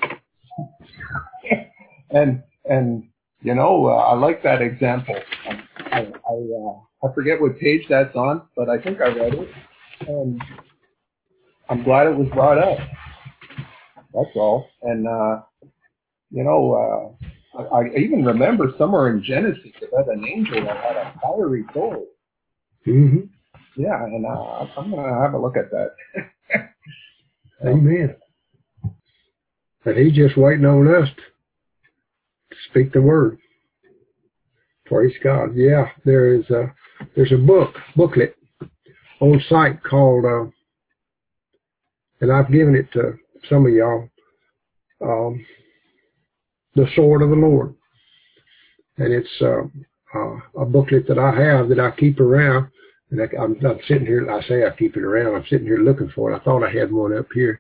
and and you know, uh, I like that example. I I, I, uh, I forget what page that's on, but I think I read it, and I'm glad it was brought up. That's all. And, uh, you know, uh, I, I even remember somewhere in Genesis about an angel that had a fiery sword. Mm-hmm. Yeah, and uh, I'm going to have a look at that. Amen. And He's just waiting on us to speak the word. Praise God. Yeah, there is a, there's a book, booklet on site called, uh, and I've given it to some of y'all, um, The Sword of the Lord. And it's uh, uh, a booklet that I have that I keep around. And I, I'm, I'm sitting here, I say I keep it around, I'm sitting here looking for it. I thought I had one up here.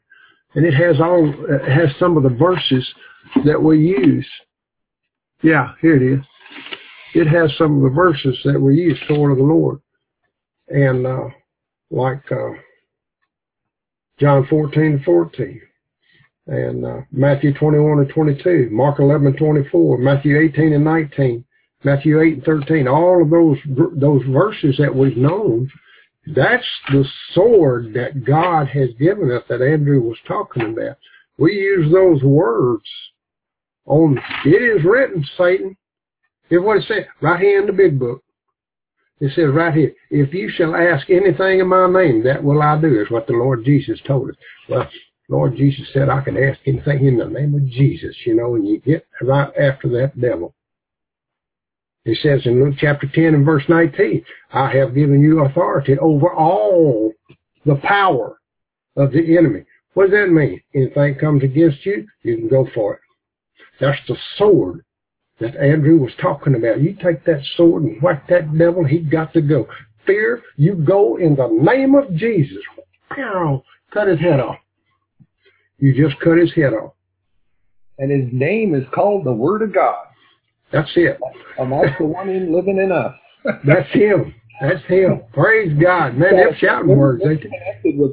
And it has all, it has some of the verses that we use. Yeah, here it is. It has some of the verses that we use, Sword of the Lord. And, uh, like, uh, John fourteen, fourteen. And, uh, Matthew twenty-one and twenty-two, Mark eleven, twenty-four, Matthew eighteen and nineteen, Matthew eight and thirteen. All of those, those verses that we've known, that's the sword that God has given us that Andrew was talking about. We use those words on, it is written, Satan. Here's what it says, right here in the big book. It says right here, if you shall ask anything in my name, that will I do, is what the Lord Jesus told us. Well, Lord Jesus said I can ask anything in the name of Jesus, you know, and you get right after that devil. It says in Luke chapter ten and verse nineteen, I have given you authority over all the power of the enemy. What does that mean? Anything comes against you, you can go for it. That's the sword that Andrew was talking about. You take that sword and whack that devil, he got to go. Fear, you go in the name of Jesus. Cut his head off. You just cut his head off. And his name is called the Word of God. That's it. And that's the one in living in us. That's him. That's him. Praise God. Man, they're shouting words, ain't they? Connected with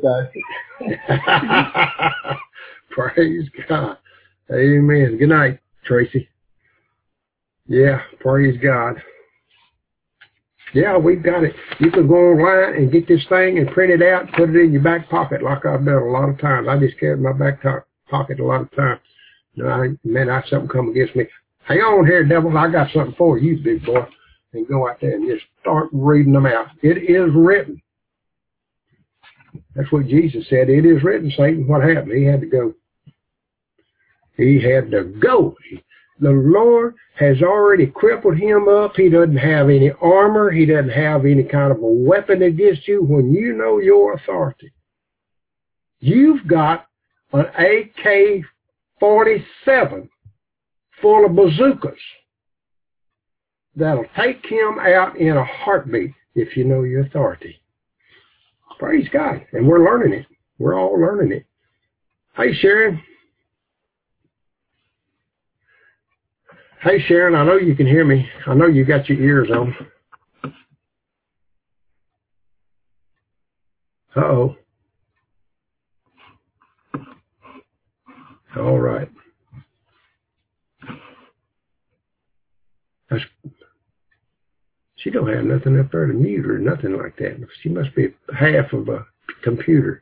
us. Praise God. Amen. Good night, Tracy. Yeah, praise God. Yeah, we've got it. You can go online and get this thing and print it out, put it in your back pocket like I've done a lot of times. I just carry it in my back pocket a lot of times. You know, I, man, I something come against me. Hang on here, devil. I got something for you, big boy. And go out there and just start reading them out. It is written. That's what Jesus said. It is written, Satan. What happened? He had to go. He had to go. The Lord has already crippled him up. He doesn't have any armor. He doesn't have any kind of a weapon against you when you know your authority. You've got an A K forty-seven full of bazookas that'll take him out in a heartbeat if you know your authority. Praise God. And we're learning it. We're all learning it. Hey, Sharon. Hey, Sharon, I know you can hear me. I know you got your ears on. Uh-oh. All right. That's, she don't have nothing up there to mute or nothing like that. She must be half of a computer.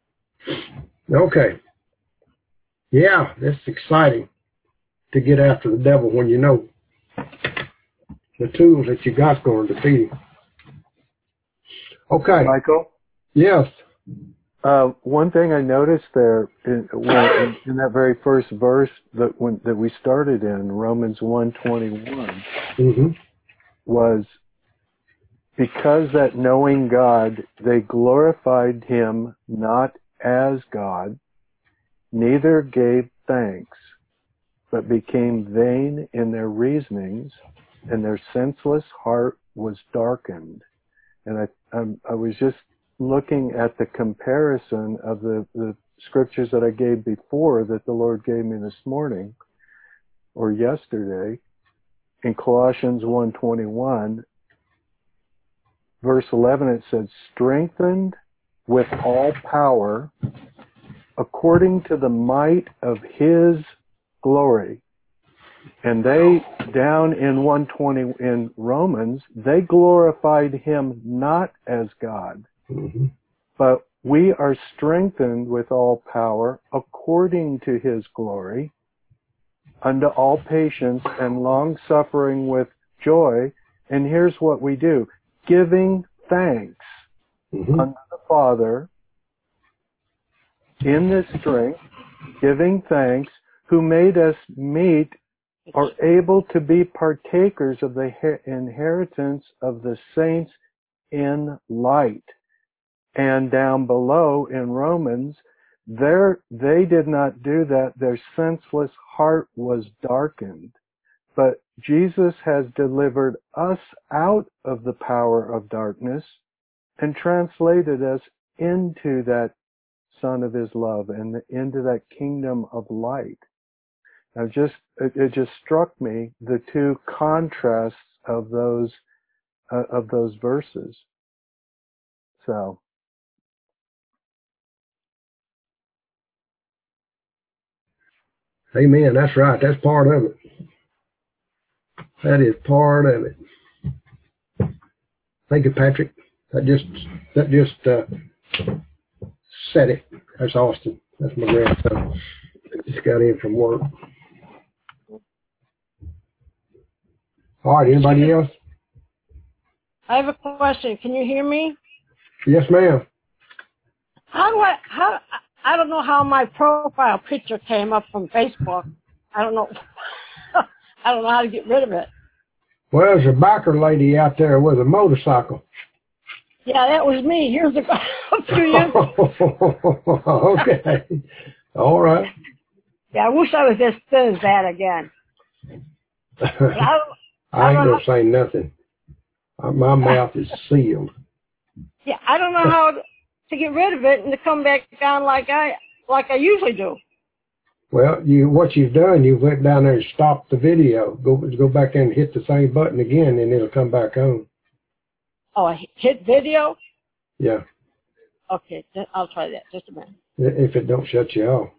Okay. Yeah, that's exciting to get after the devil when you know the tools that you got going to defeat him. Okay. Michael? Yes. Uh, one thing I noticed there in, when, in, in that very first verse that when that we started in, Romans one twenty-one, mm-hmm. was because that knowing God, they glorified him not as God, neither gave thanks, but became vain in their reasonings, and their senseless heart was darkened. And I, I, I was just looking at the comparison of the, the scriptures that I gave before that the Lord gave me this morning or yesterday. In Colossians one twenty-one, verse eleven, it said, strengthened with all power according to the might of his glory. And they, down in one twenty in Romans, they glorified him not as God, mm-hmm. but we are strengthened with all power according to his glory, unto all patience and long suffering with joy. And here's what we do, giving thanks mm-hmm. unto the Father in this strength, giving thanks, who made us meet or able to be partakers of the inheritance of the saints in light. And down below in Romans, there they did not do that. Their senseless heart was darkened. But Jesus has delivered us out of the power of darkness and translated us into that Son of his love and into that kingdom of light. Now just, it, it just struck me the two contrasts of those, uh, of those verses. So. Amen. That's right. That's part of it. That is part of it. Thank you, Patrick. That just, that just, uh, said it. That's Austin. That's my grandson. Just got in from work. All right. Anybody else? I have a question. Can you hear me? Yes, ma'am. How do I, how, I don't know how my profile picture came up from Facebook. I don't know. I don't know how to get rid of it. Well, there's a biker lady out there with a motorcycle. Yeah, that was me years ago. A few years ago. Okay. All right. Yeah, I wish I was as thin as that again. But I, don't, I, I ain't don't gonna know, say nothing. My mouth is sealed. Yeah, I don't know how to get rid of it and to come back down like I like I usually do. Well, you what you've done, you went down there and stopped the video. Go go back there and hit the same button again, and it'll come back on. Oh, I hit video? Yeah. Okay, I'll try that. Just a minute. If it don't shut you off.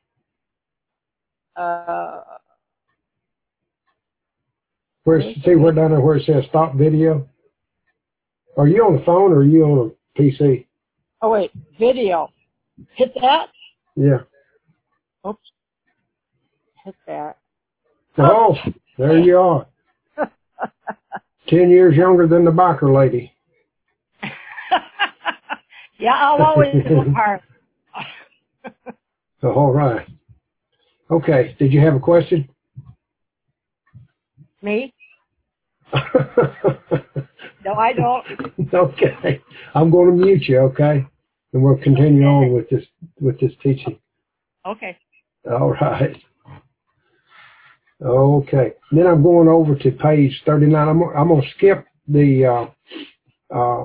Uh. Where's see where down there where it says stop video? Are you on the phone or are you on a P C? Oh wait, video. Hit that? Yeah. Oops. Hit that. Oh, there you are. Ten years younger than the biker lady. Yeah, I'll always go hard. All right. Okay. Did you have a question? Me? No, I don't. Okay. I'm going to mute you, okay? And we'll continue okay. on with this with this teaching. Okay. All right. Okay. Then I'm going over to page thirty-nine. I'm I'm going to skip the uh, uh,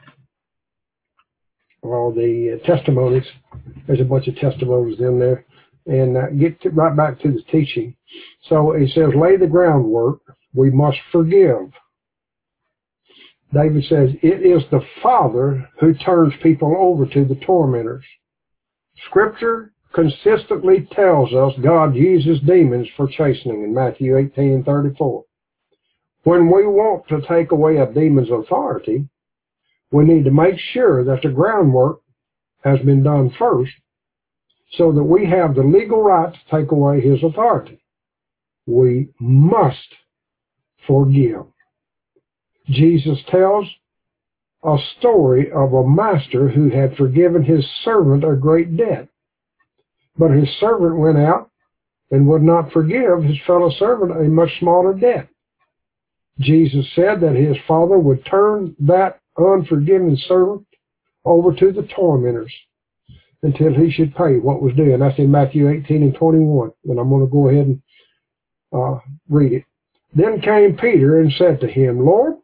all the testimonies. There's a bunch of testimonies in there, and uh, get to, right back to the teaching. So it says, lay the groundwork. We must forgive. David says, it is the Father who turns people over to the tormentors. Scripture consistently tells us God uses demons for chastening in Matthew eighteen and thirty-four. When we want to take away a demon's authority, we need to make sure that the groundwork has been done first so that we have the legal right to take away his authority. We must forgive. Jesus tells a story of a master who had forgiven his servant a great debt. But his servant went out and would not forgive his fellow servant a much smaller debt. Jesus said that his father would turn that unforgiving servant over to the tormentors until he should pay what was due. And that's in Matthew eighteen and twenty-one. And I'm going to go ahead and uh, read it. Then came Peter and said to him, Lord,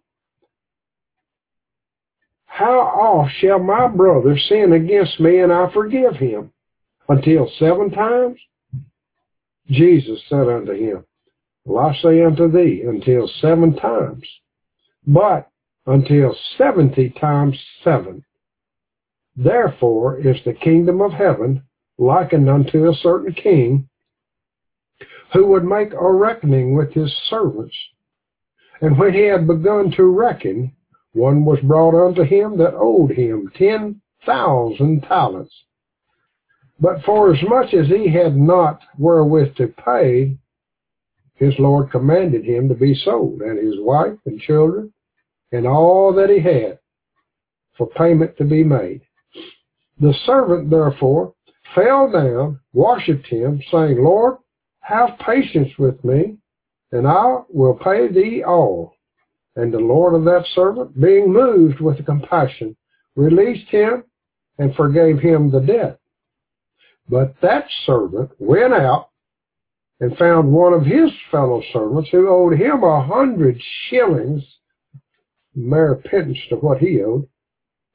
how oft shall my brother sin against me and I forgive him? Until seven times? Jesus said unto him, well, I say unto thee, until seven times, but until seventy times seven. Therefore is the kingdom of heaven likened unto a certain king, who would make a reckoning with his servants. And when he had begun to reckon, one was brought unto him that owed him ten thousand talents. But forasmuch as he had not wherewith to pay, his Lord commanded him to be sold, and his wife and children, and all that he had, for payment to be made. The servant therefore fell down, worshipped him, saying, Lord, have patience with me, and I will pay thee all. And the Lord of that servant, being moved with compassion, released him and forgave him the debt. But that servant went out and found one of his fellow servants who owed him a hundred shillings, mere pittance to what he owed,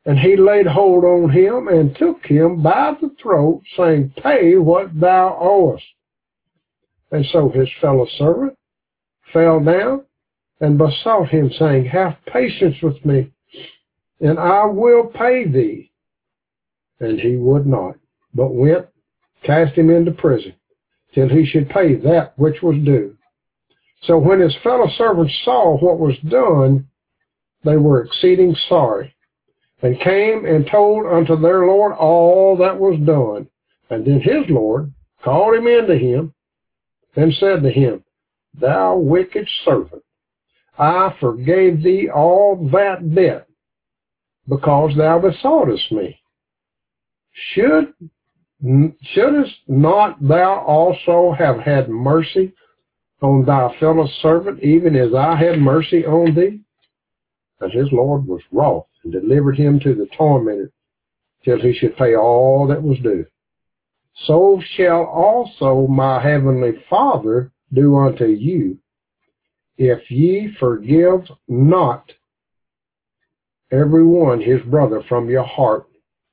And he laid hold on him and took him by the throat, saying, Pay what thou owest. And so his fellow servant fell down and besought him, saying, Have patience with me, and I will pay thee. And he would not, but went, cast him into prison, till he should pay that which was due. So when his fellow servants saw what was done, they were exceeding sorry, and came and told unto their Lord all that was done. And then his Lord called him into him, and said to him, Thou wicked servant, I forgave thee all that debt, because thou besoughtest me. Should, shouldest not thou also have had mercy on thy fellow servant, even as I had mercy on thee? And his Lord was wroth, and delivered him to the tormentor, till he should pay all that was due. So shall also my heavenly Father do unto you, if ye forgive not every one his brother from your heart.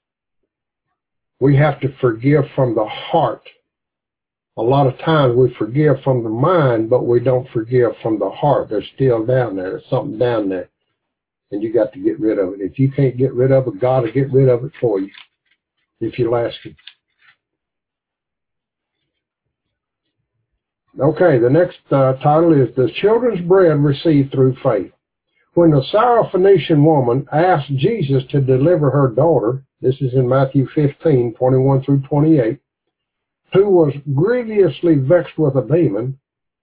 We have to forgive from the heart. A lot of times we forgive from the mind, but we don't forgive from the heart. There's still down there. There's something down there, and you got to get rid of it. If you can't get rid of it, God will get rid of it for you, if you'll ask him. Okay, the next uh, title is The Children's Bread Received Through Faith. When the Syrophoenician woman asked Jesus to deliver her daughter, this is in Matthew fifteen, twenty-one through twenty-eight, who was grievously vexed with a demon,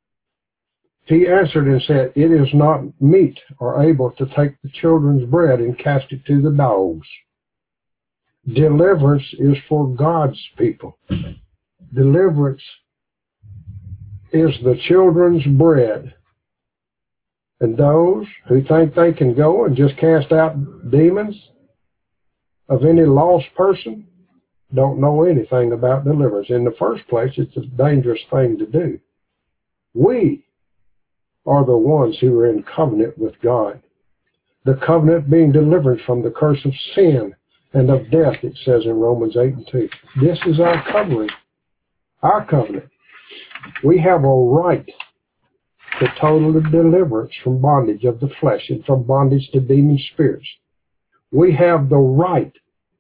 he answered and said, It is not meet or able to take the children's bread and cast it to the dogs. Deliverance is for God's people. Deliverance is the children's bread. And those who think they can go and just cast out demons of any lost person don't know anything about deliverance. In the first place, it's a dangerous thing to do. We are the ones who are in covenant with God. The covenant being deliverance from the curse of sin and of death, it says in Romans eight and two. This is our covering, our covenant. We have a right to total deliverance from bondage of the flesh and from bondage to demon spirits. We have the right,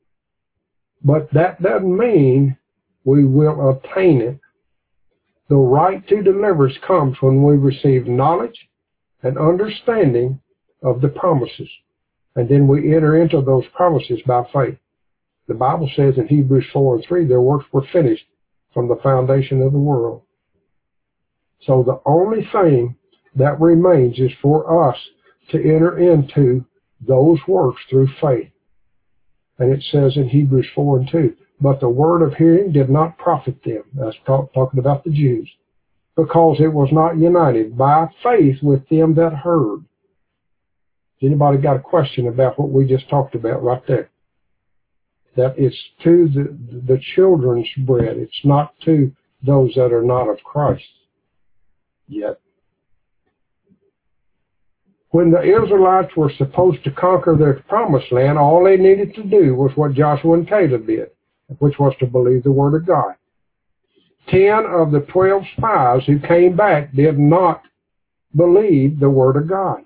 but that doesn't mean we will obtain it. The right to deliverance comes when we receive knowledge and understanding of the promises, and then we enter into those promises by faith. The Bible says in Hebrews four and three, their works were finished from the foundation of the world. So the only thing that remains is for us to enter into those works through faith. And it says in Hebrews four and two, but the word of hearing did not profit them. That's talk, talking about the Jews, because it was not united by faith with them that heard. Anybody got a question about what we just talked about right there? That it's to the, the children's bread. It's not to those that are not of Christ yet. When the Israelites were supposed to conquer their promised land, all they needed to do was what Joshua and Caleb did, which was to believe the word of God. Ten of the twelve spies who came back did not believe the word of God.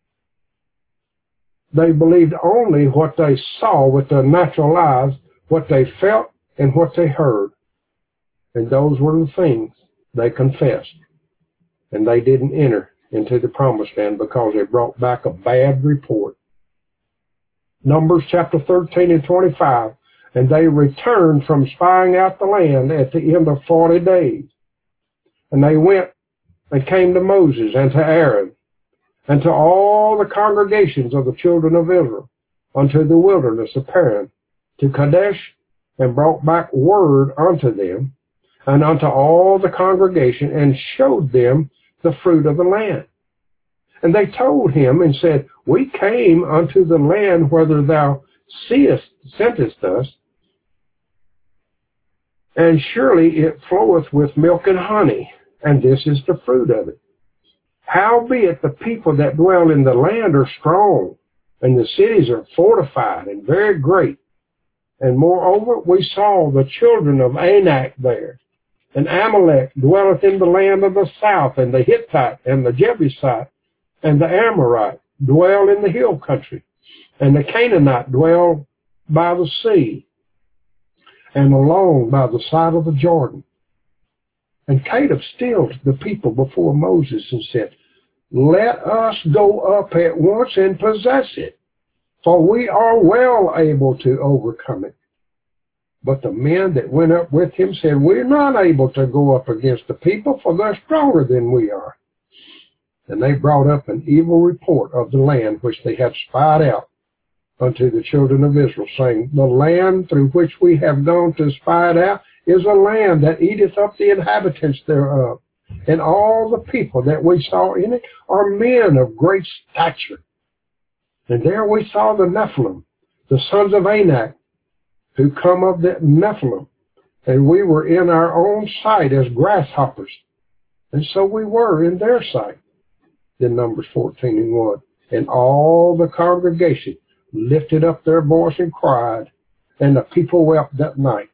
They believed only what they saw with their natural eyes, what they felt, and what they heard. And those were the things they confessed. And they didn't enter into the promised land because they brought back a bad report. Numbers chapter thirteen and twenty-five. And they returned from spying out the land at the end of forty days. And they went and came to Moses and to Aaron and to all the congregations of the children of Israel unto the wilderness of Paran, to Kadesh, and brought back word unto them and unto all the congregation, and showed them the fruit of the land. And they told him and said, We came unto the land whither thou seest, sentest us, and surely it floweth with milk and honey, and this is the fruit of it. Howbeit the people that dwell in the land are strong, And the cities are fortified and very great. And moreover, we saw the children of Anak there. And Amalek dwelleth in the land of the south, and the Hittite and the Jebusite and the Amorite dwell in the hill country. And the Canaanite dwell by the sea, and along by the side of the Jordan. And Caleb stilled the people before Moses and said, let us go up at once and possess it, for we are well able to overcome it. But the men that went up with him said, we're not able to go up against the people, for they're stronger than we are. And they brought up an evil report of the land which they had spied out unto the children of Israel, saying, the land through which we have gone to spy it out is a land that eateth up the inhabitants thereof. And all the people that we saw in it are men of great stature. And there we saw the Nephilim, the sons of Anak, who come of the Nephilim. And we were in our own sight as grasshoppers. And so we were in their sight. Then Numbers fourteen and one. And all the congregation lifted up their voice and cried, and the people wept that night.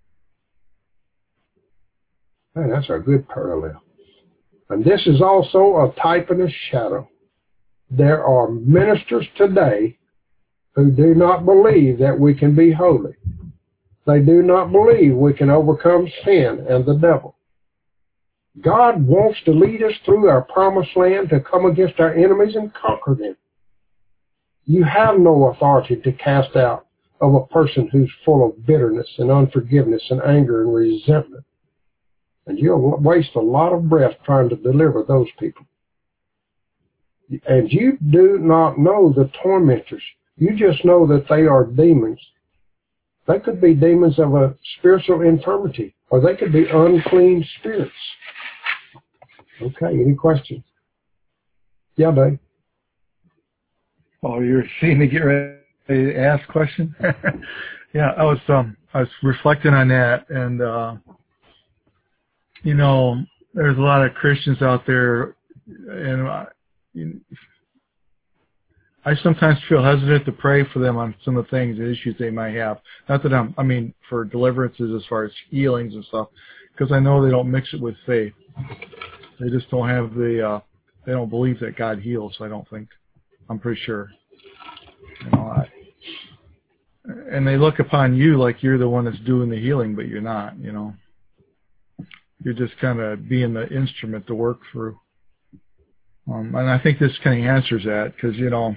Man, that's a good parallel. And this is also a type and a shadow. There are ministers today who do not believe that we can be holy. They do not believe we can overcome sin and the devil. God wants to lead us through our promised land to come against our enemies and conquer them. You have no authority to cast out of a person who's full of bitterness and unforgiveness and anger and resentment. And you'll waste a lot of breath trying to deliver those people. And you do not know the tormentors. You just know that they are demons. They could be demons of a spiritual infirmity, or they could be unclean spirits. Okay, any questions? Yeah, Dave. Oh, you're seeing to get ready to ask questions? Yeah, I was um I was reflecting on that, and uh you know, there's a lot of Christians out there, and I, I sometimes feel hesitant to pray for them on some of the things and issues they might have. Not that I'm, I mean, for deliverances as far as healings and stuff, because I know they don't mix it with faith. They just don't have the, uh, they don't believe that God heals, I don't think. I'm pretty sure. You know, I, and they look upon you like you're the one that's doing the healing, but you're not, you know. You're just kind of being the instrument to work through. Um, and I think this kind of answers that, because, you know,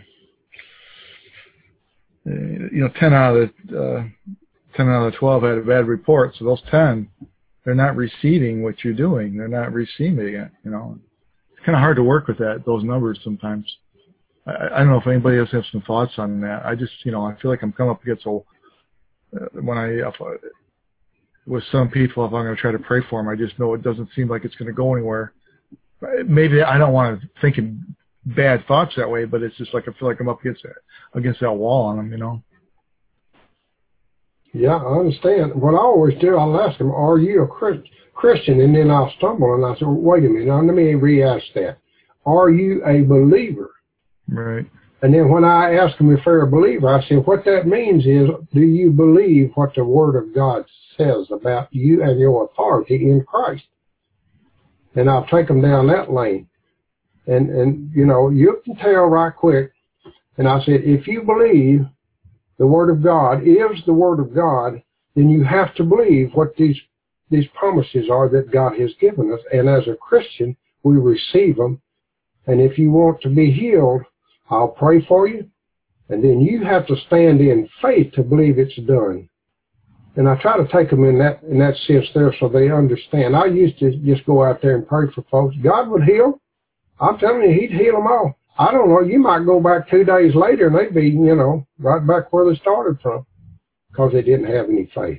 you know, ten out of the, uh, ten out of the twelve had a bad report. So those ten, they're not receiving what you're doing. They're not receiving it, you know. It's kind of hard to work with that, those numbers sometimes. I, I don't know if anybody else has some thoughts on that. I just, you know, I feel like I'm coming up against a, uh, when I, uh, with some people, if I'm going to try to pray for them, I just know it doesn't seem like it's going to go anywhere. Maybe I don't want to think in bad thoughts that way, but it's just like I feel like I'm up against that, against that wall on them, you know. Yeah, I understand. What I always do, I'll ask them, are you a Christian? And then I'll stumble and I say, well, wait a minute, now let me re-ask that. Are you a believer? Right. And then when I ask them if they're a believer, I say, what that means is, do you believe what the Word of God says about you and your authority in Christ? And I'll take them down that lane. And, and you know, you can tell right quick. And I said, if you believe the Word of God is the Word of God, then you have to believe what these these promises are that God has given us. And as a Christian, we receive them. And if you want to be healed, I'll pray for you. And then you have to stand in faith to believe it's done. And I try to take them in that in that sense there so they understand. I used to just go out there and pray for folks. God would heal. I'm telling you, He'd heal them all. I don't know. You might go back two days later and they'd be, you know, right back where they started from because they didn't have any faith.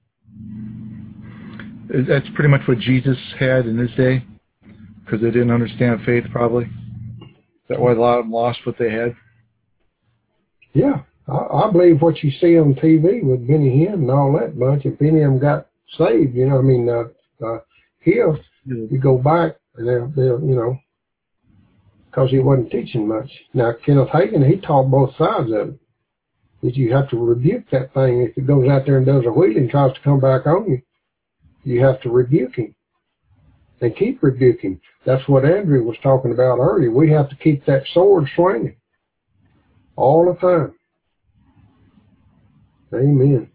That's pretty much what Jesus had in His day because they didn't understand faith probably. Is that why a lot of them lost what they had? Yeah. I, I believe what you see on T V with Benny Hinn and all that bunch, if any of them got saved, you know, I mean, uh, uh, healed, you go back and they'll, they'll, you know, because he wasn't teaching much. Now, Kenneth Hagin, he taught both sides of it. That you have to rebuke that thing. If it goes out there and does a wheelie and tries to come back on you, you have to rebuke him and keep rebuking. That's what Andrew was talking about earlier. We have to keep that sword swinging all the time. Amen.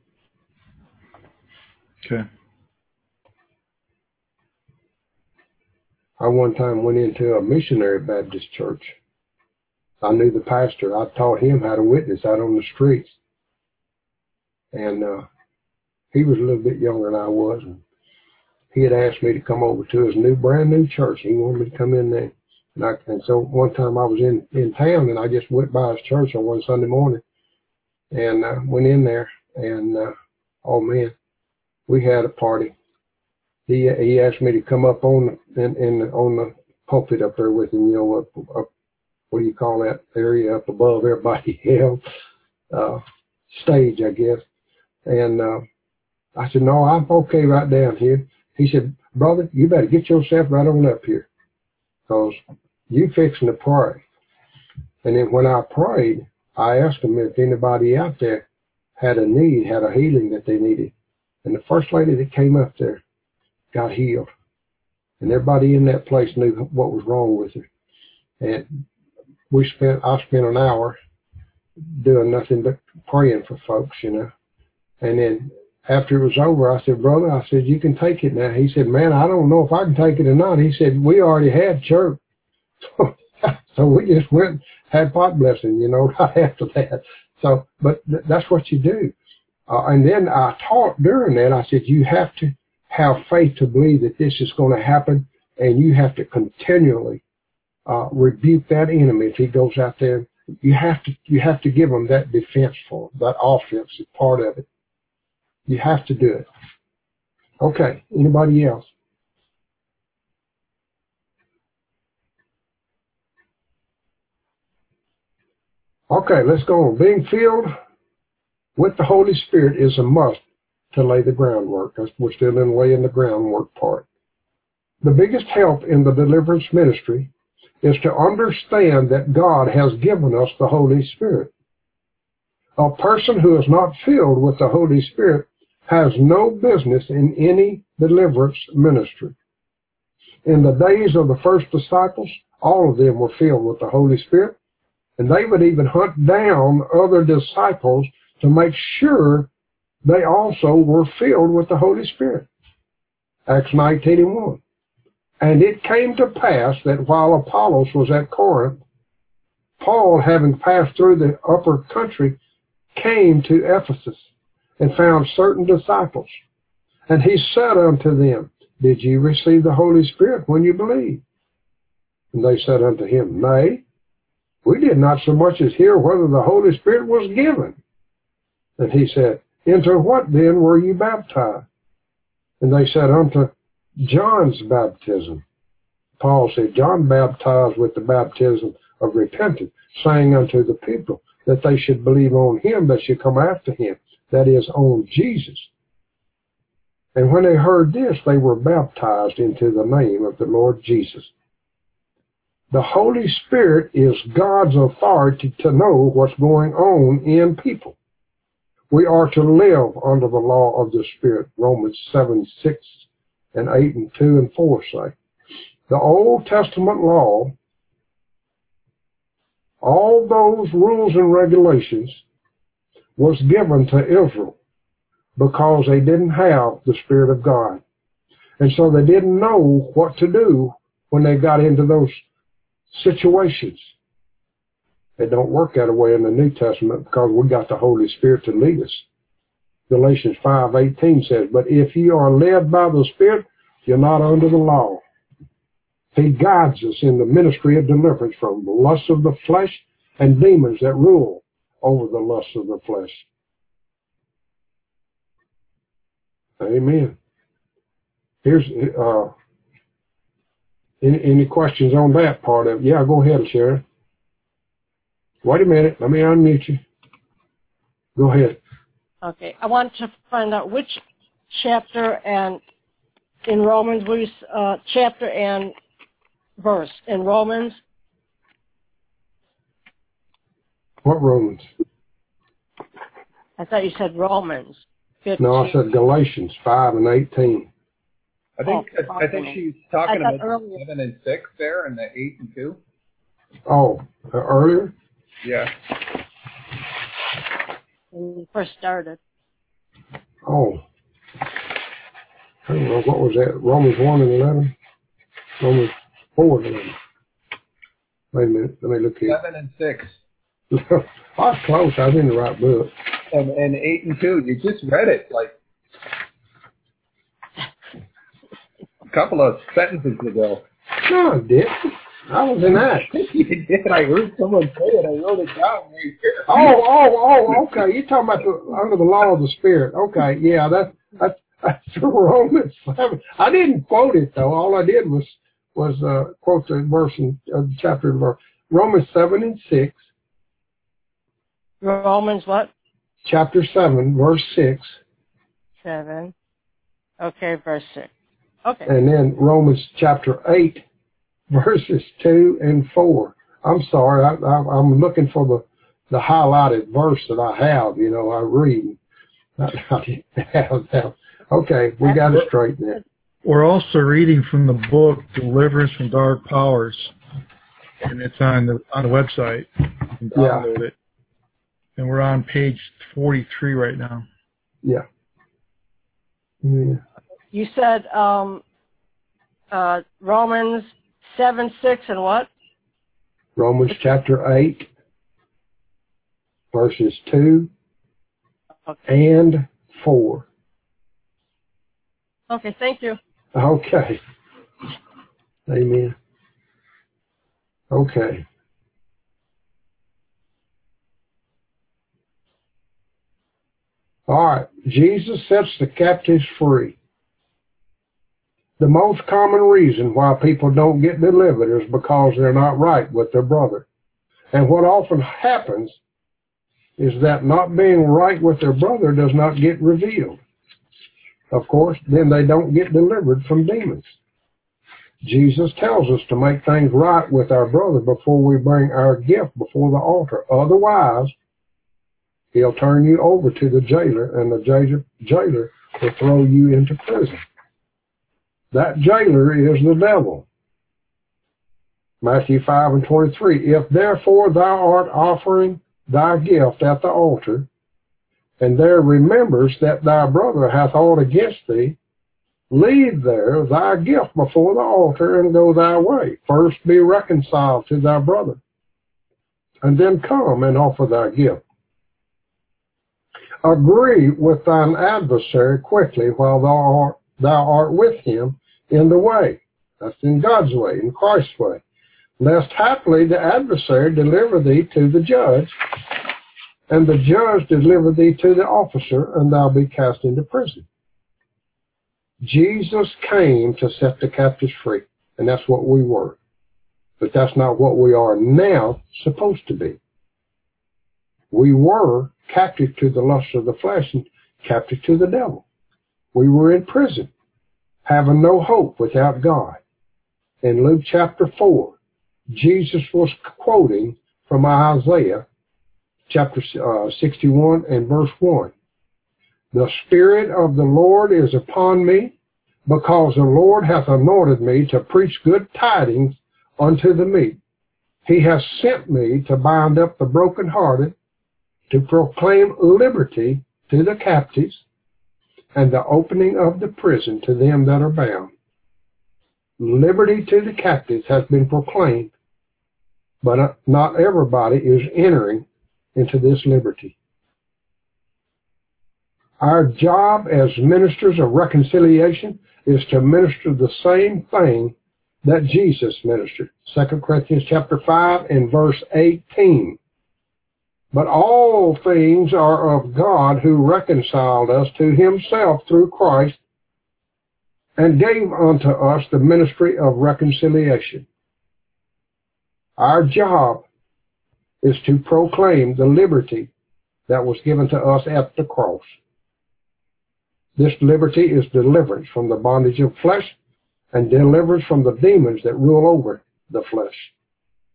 Okay. I one time went into a missionary Baptist church. I knew the pastor. I taught him how to witness out on the streets. And uh, he was a little bit younger than I was. And he had asked me to come over to his new, brand new church. He wanted me to come in there. And, I, and so one time I was in, in town, and I just went by his church on one Sunday morning. And uh, went in there. And, uh, oh, man, we had a party. He he asked me to come up on in, in on the pulpit up there with him, you know, up, up what do you call that area up above everybody else, uh, stage, I guess. And uh, I said, no, I'm okay right down here. He said, brother, you better get yourself right on up here, because you fixing to pray. And then when I prayed, I asked him if anybody out there had a need, had a healing that they needed. And the first lady that came up there got healed. And everybody in that place knew what was wrong with her. And we spent, I spent an hour doing nothing but praying for folks, you know. And then after it was over, I said, brother, I said, you can take it now. He said, man, I don't know if I can take it or not. He said, we already had church. So we just went, had pot blessing, you know, right after that. So, but th- that's what you do. Uh, and then I taught during that, I said, you have to have faith to believe that this is going to happen, and you have to continually uh, rebuke that enemy if he goes out there. You have to, you have to give him that defense for him, that offense is part of it. You have to do it. Okay, anybody else? Okay, let's go on. Being filled with the Holy Spirit is a must to lay the groundwork. We're still in laying the groundwork part. The biggest help in the deliverance ministry is to understand that God has given us the Holy Spirit. A person who is not filled with the Holy Spirit has no business in any deliverance ministry. In the days of the first disciples, all of them were filled with the Holy Spirit, and they would even hunt down other disciples to make sure they also were filled with the Holy Spirit. Acts nineteen and one. And it came to pass that while Apollos was at Corinth, Paul, having passed through the upper country, came to Ephesus and found certain disciples. And he said unto them, did ye receive the Holy Spirit when you believed? And they said unto him, nay, we did not so much as hear whether the Holy Spirit was given. And he said, into what then were you baptized? And they said, unto John's baptism. Paul said, John baptized with the baptism of repentance, saying unto the people that they should believe on him that should come after him, that is, on Jesus. And when they heard this, they were baptized into the name of the Lord Jesus. The Holy Spirit is God's authority to know what's going on in people. We are to live under the law of the Spirit, Romans seven, six, and eight, and two, and four say. The Old Testament law, all those rules and regulations, was given to Israel because they didn't have the Spirit of God. And so they didn't know what to do when they got into those situations. It don't work that way in the New Testament because we got the Holy Spirit to lead us. Galatians five eighteen says, but if you are led by the Spirit, you're not under the law. He guides us in the ministry of deliverance from the lusts of the flesh and demons that rule over the lusts of the flesh. Amen. Here's uh, any, any questions on that part of it? Yeah, go ahead, Sharon. Wait a minute. Let me unmute you. Go ahead. Okay. I want to find out which chapter and in Romans, which uh, chapter and verse in Romans What Romans? I thought you said Romans. fifteen. No, I said Galatians five and eighteen. I think Oh, I think she's talking I thought about earlier. seven and six there, and the eight and two. Oh, uh, earlier? Yeah. When you first started. Oh. I don't know, what was that? Romans one and eleven? Romans four and eleven. Wait a minute, let me look here. Seven and six. I was close, I was in the right book. And, and eight and two. You just read it like a couple of sentences ago. No, I didn't. I was in Acts. You did. I heard someone say it. I wrote it down right here. Oh, oh, oh, okay. You're talking about the, under the law of the Spirit. Okay, yeah, that, that, that's Romans seven. I didn't quote it, though. All I did was was uh, quote the verse in uh, chapter and verse. Romans seven and six. Romans what? Chapter seven, verse six. Seven. Okay, verse six. Okay. And then Romans chapter eight, verses two and four. I'm sorry, I, I, I'm looking for the, the highlighted verse that I have. You know, I read. I, I didn't have that. Okay, we got it straight then. We're also reading from the book Deliverance from Dark Powers, and it's on the on the website. You can download yeah. it. And we're on page forty-three right now. Yeah. Yeah. You said um, uh, Romans seven, six, and what? Romans chapter eight, verses two okay. and four. Okay, thank you. Okay. Amen. Okay. All right. Jesus sets the captives free. The most common reason why people don't get delivered is because they're not right with their brother. And what often happens is that not being right with their brother does not get revealed. Of course, then they don't get delivered from demons. Jesus tells us to make things right with our brother before we bring our gift before the altar. Otherwise, he'll turn you over to the jailer, and the jailer, jailer will throw you into prison. That jailer is the devil. Matthew five and twenty-three. If therefore thou art offering thy gift at the altar, and there remembers that thy brother hath aught against thee, leave there thy gift before the altar and go thy way. First be reconciled to thy brother, and then come and offer thy gift. Agree with thine adversary quickly while thou art, thou art with him in the way. That's in God's way, in Christ's way. Lest haply the adversary deliver thee to the judge, and the judge deliver thee to the officer, and thou be cast into prison. Jesus came to set the captives free, and that's what we were. But that's not what we are now supposed to be. We were captive to the lust of the flesh and captive to the devil. We were in prison, having no hope without God. In Luke chapter four, Jesus was quoting from Isaiah chapter uh, sixty-one and verse one. The Spirit of the Lord is upon me, because the Lord hath anointed me to preach good tidings unto the meek. He hath sent me to bind up the brokenhearted, to proclaim liberty to the captives, and the opening of the prison to them that are bound. Liberty to the captives has been proclaimed, but not everybody is entering into this liberty. Our job as ministers of reconciliation is to minister the same thing that Jesus ministered. Second Corinthians chapter five and verse eighteen. But all things are of God, who reconciled us to himself through Christ, and gave unto us the ministry of reconciliation. Our job is to proclaim the liberty that was given to us at the cross. This liberty is deliverance from the bondage of flesh and deliverance from the demons that rule over the flesh.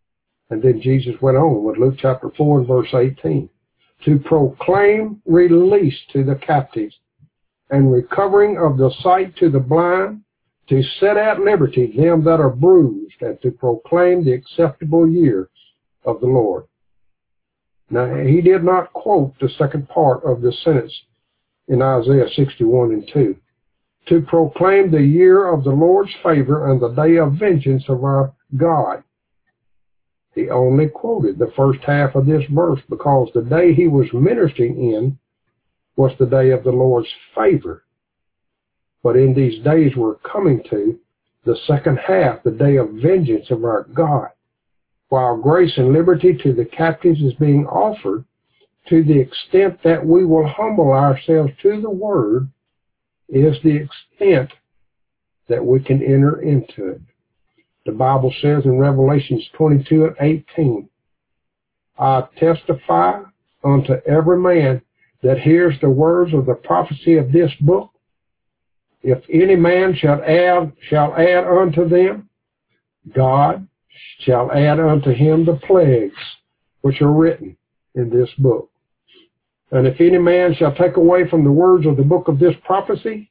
And then Jesus went on with Luke chapter four and verse eighteen. To proclaim release to the captives and recovering of the sight to the blind, to set at liberty them that are bruised, and to proclaim the acceptable year of the Lord. Now, he did not quote the second part of the sentence in Isaiah sixty-one and two. To proclaim the year of the Lord's favor and the day of vengeance of our God. He only quoted the first half of this verse because the day he was ministering in was the day of the Lord's favor. But in these days we're coming to, the second half, the day of vengeance of our God. While grace and liberty to the captives is being offered, to the extent that we will humble ourselves to the Word, is the extent that we can enter into it. The Bible says in Revelations twenty-two and eighteen, I testify unto every man that hears the words of the prophecy of this book, if any man shall add, shall add unto them, God shall add unto him the plagues which are written in this book. And if any man shall take away from the words of the book of this prophecy,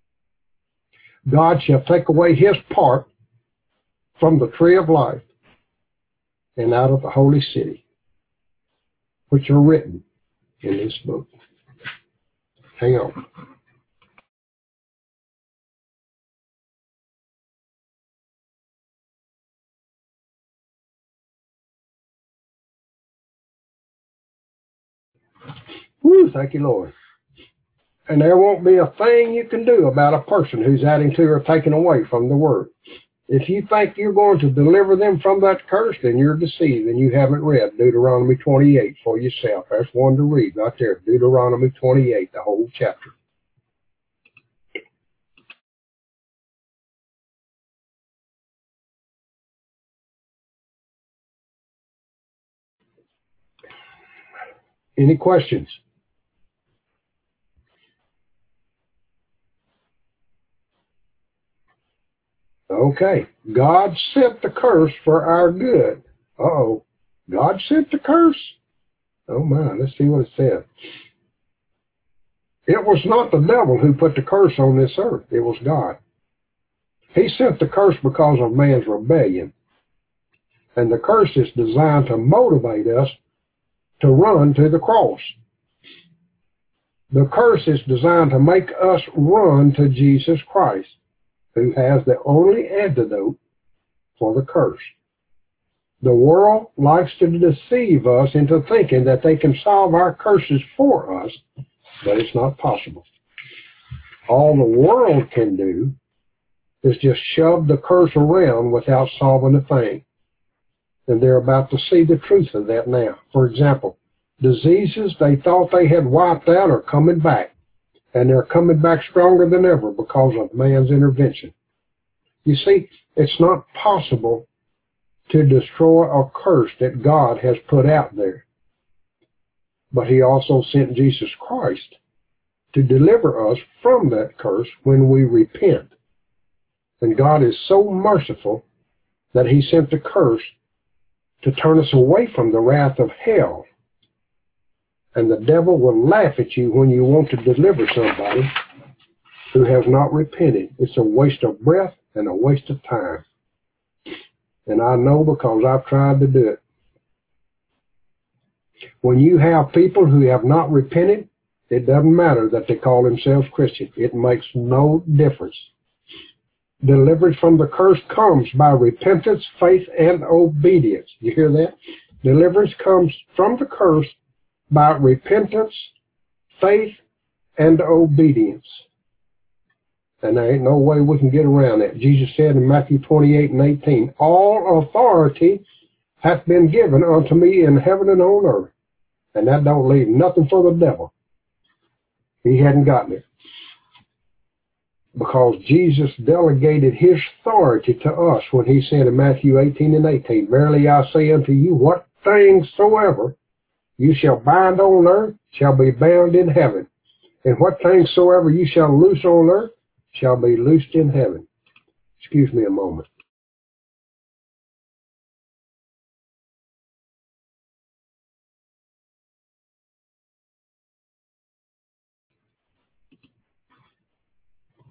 God shall take away his part from the tree of life and out of the holy city, which are written in this book. Hang on. Woo, thank you, Lord. And there won't be a thing you can do about a person who's adding to or taking away from the word. If you think you're going to deliver them from that curse, then you're deceived and you haven't read Deuteronomy twenty-eight for yourself. That's one to read right there, Deuteronomy twenty-eight, the whole chapter. Any questions? Okay. God sent the curse for our good. Uh-oh. God sent the curse? Oh, my. Let's see what it says. It was not the devil who put the curse on this earth. It was God. He sent the curse because of man's rebellion. And the curse is designed to motivate us to run to the cross. The curse is designed to make us run to Jesus Christ, who has the only antidote for the curse. The world likes to deceive us into thinking that they can solve our curses for us, but it's not possible. All the world can do is just shove the curse around without solving a thing. And they're about to see the truth of that now. For example, diseases they thought they had wiped out are coming back. And they're coming back stronger than ever because of man's intervention. You see, it's not possible to destroy a curse that God has put out there. But he also sent Jesus Christ to deliver us from that curse when we repent. And God is so merciful that he sent the curse to turn us away from the wrath of hell. And the devil will laugh at you when you want to deliver somebody who has not repented. It's a waste of breath and a waste of time. And I know because I've tried to do it. When you have people who have not repented, it doesn't matter that they call themselves Christian. It makes no difference. Deliverance from the curse comes by repentance, faith, and obedience. You hear that? Deliverance comes from the curse by repentance, faith, and obedience. And there ain't no way we can get around that. Jesus said in Matthew twenty-eight and eighteen, all authority hath been given unto me in heaven and on earth. And that don't leave nothing for the devil. He hadn't gotten it. Because Jesus delegated his authority to us when he said in Matthew eighteen and eighteen, verily I say unto you, what things soever you shall bind on earth shall be bound in heaven. And what things soever you shall loose on earth shall be loosed in heaven. Excuse me a moment.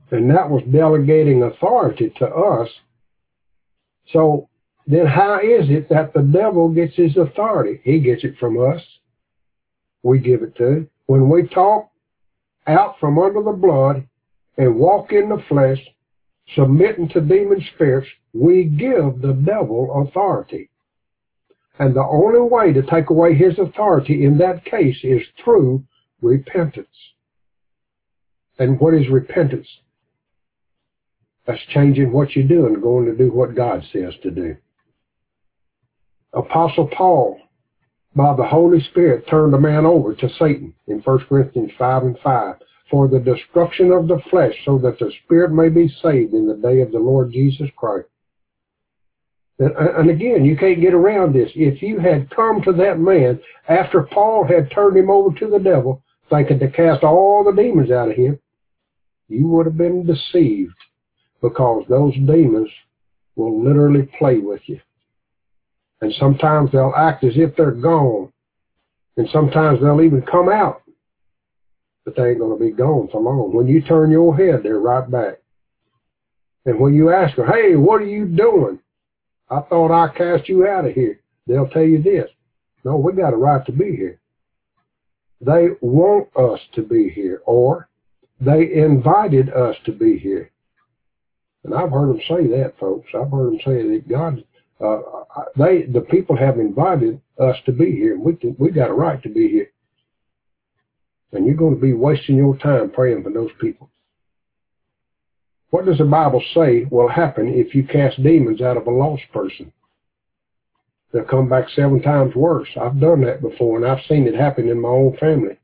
And that was delegating authority to us. So then how is it that the devil gets his authority? He gets it from us. We give it to him. When we talk out from under the blood and walk in the flesh, submitting to demon spirits, we give the devil authority. And the only way to take away his authority in that case is through repentance. And what is repentance? That's changing what you do and going to do what God says to do. Apostle Paul, by the Holy Spirit, turned a man over to Satan in First Corinthians five and five for the destruction of the flesh, so that the spirit may be saved in the day of the Lord Jesus Christ. And, and again, you can't get around this. If you had come to that man after Paul had turned him over to the devil, thinking to cast all the demons out of him, you would have been deceived, because those demons will literally play with you. And sometimes they'll act as if they're gone. And sometimes they'll even come out. But they ain't going to be gone for long. When you turn your head, they're right back. And when you ask them, hey, what are you doing? I thought I cast you out of here. They'll tell you this. No, we got a right to be here. They want us to be here, or they invited us to be here. And I've heard them say that, folks. I've heard them say that God, uh, they, the people have invited us to be here. We can, we got a right to be here. And you're going to be wasting your time praying for those people. What does the Bible say will happen if you cast demons out of a lost person? They'll come back seven times worse. I've done that before, and I've seen it happen in my own family.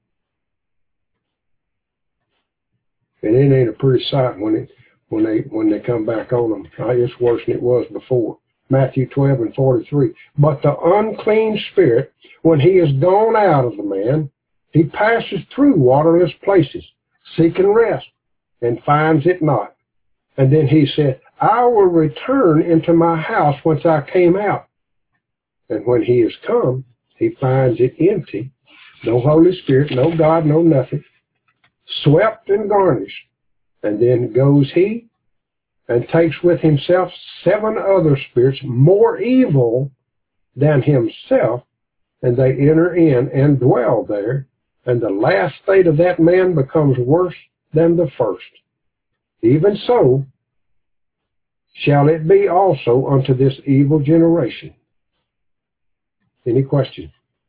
And it ain't a pretty sight when it when they when they come back on them. It's worse than it was before. Matthew twelve and forty-three. But the unclean spirit, when he is gone out of the man, he passes through waterless places, seeking rest, and finds it not. And then he said, I will return into my house whence I came out. And when he is come, he finds it empty, no Holy Spirit, no God, no nothing, swept and garnished. And then goes he and takes with himself seven other spirits more evil than himself, and they enter in and dwell there. And the last state of that man becomes worse than the first. Even so shall it be also unto this evil generation. Any question?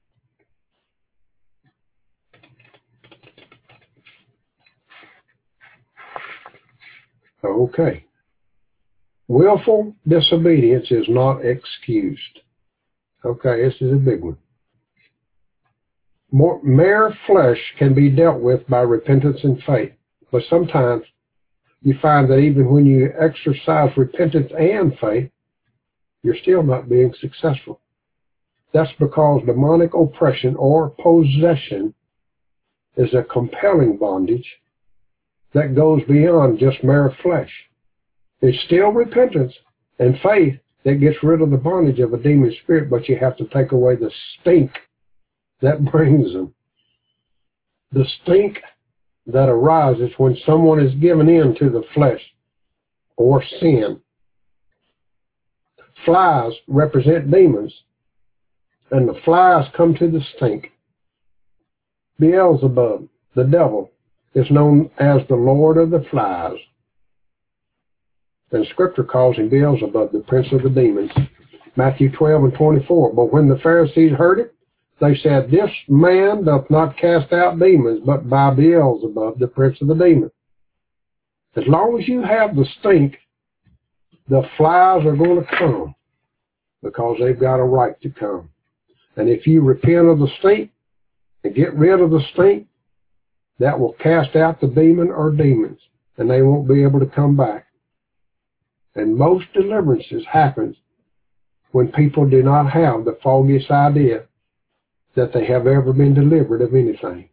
Okay. Willful disobedience is not excused. Okay, this is a big one. More, mere flesh can be dealt with by repentance and faith. But sometimes you find that even when you exercise repentance and faith, you're still not being successful. That's because demonic oppression or possession is a compelling bondage that goes beyond just mere flesh. It's still repentance and faith that gets rid of the bondage of a demon spirit, but you have to take away the stink that brings them. The stink that arises when someone is given in to the flesh or sin. Flies represent demons, and the flies come to the stink. Beelzebub, the devil, is known as the Lord of the flies. And Scripture calls him Beelzebub, the prince of the demons. Matthew twelve and twenty-four. But when the Pharisees heard it, they said, this man doth not cast out demons, but by Beelzebub, the prince of the demons. As long as you have the stink, the flies are going to come, because they've got a right to come. And if you repent of the stink and get rid of the stink, that will cast out the demon or demons, and they won't be able to come back. And most deliverances happen when people do not have the foggiest idea that they have ever been delivered of anything.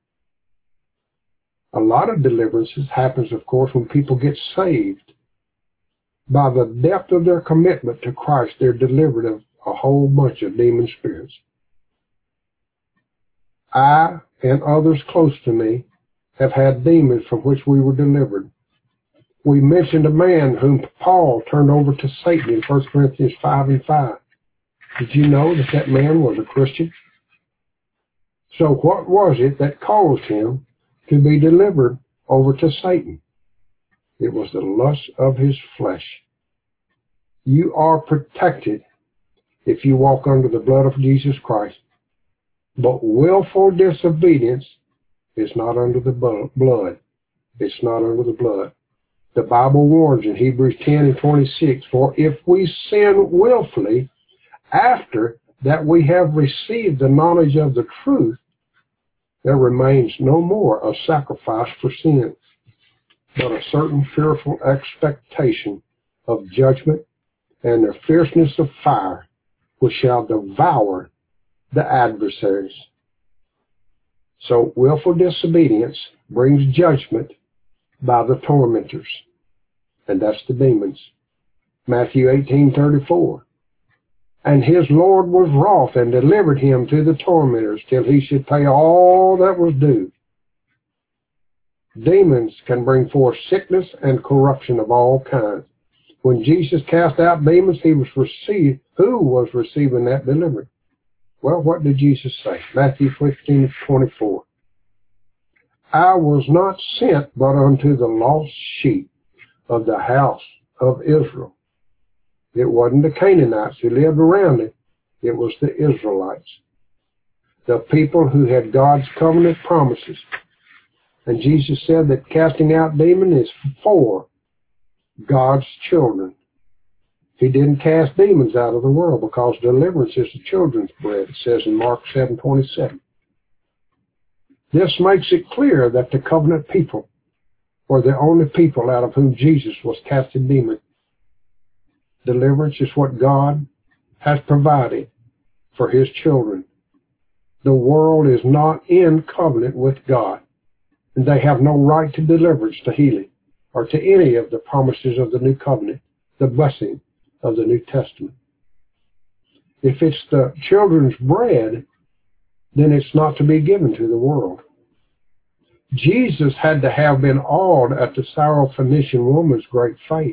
A lot of deliverances happens, of course, when people get saved. By the depth of their commitment to Christ, they're delivered of a whole bunch of demon spirits. I and others close to me have had demons from which we were delivered we mentioned a man whom Paul turned over to Satan in First Corinthians five and five. Did you know that that man was a Christian? So what was it that caused him to be delivered over to Satan? It was the lust of his flesh. You are protected if you walk under the blood of Jesus Christ. But willful disobedience is not under the blood. It's not under the blood. The Bible warns in Hebrews ten and twenty-six, for if we sin willfully after that we have received the knowledge of the truth, there remains no more a sacrifice for sin, but a certain fearful expectation of judgment and the fierceness of fire, which shall devour the adversaries. So willful disobedience brings judgment by the tormentors, and that's the demons. Matthew eighteen thirty-four. And his Lord was wroth and delivered him to the tormentors till he should pay all that was due. Demons can bring forth sickness and corruption of all kinds. When Jesus cast out demons, he was received. Who was receiving that deliverance? Well, what did Jesus say? Matthew fifteen twenty-four. I was not sent but unto the lost sheep of the house of Israel. It wasn't the Canaanites who lived around it. It was the Israelites, the people who had God's covenant promises. And Jesus said that casting out demons is for God's children. He didn't cast demons out of the world because deliverance is the children's bread, it says in Mark seven twenty-seven. This makes it clear that the covenant people were the only people out of whom Jesus was casting demons. Deliverance is what God has provided for his children. The world is not in covenant with God, and they have no right to deliverance, to healing, or to any of the promises of the new covenant, the blessing of the New Testament. If it's the children's bread, then it's not to be given to the world. Jesus had to have been awed at the Syrophoenician woman's great faith.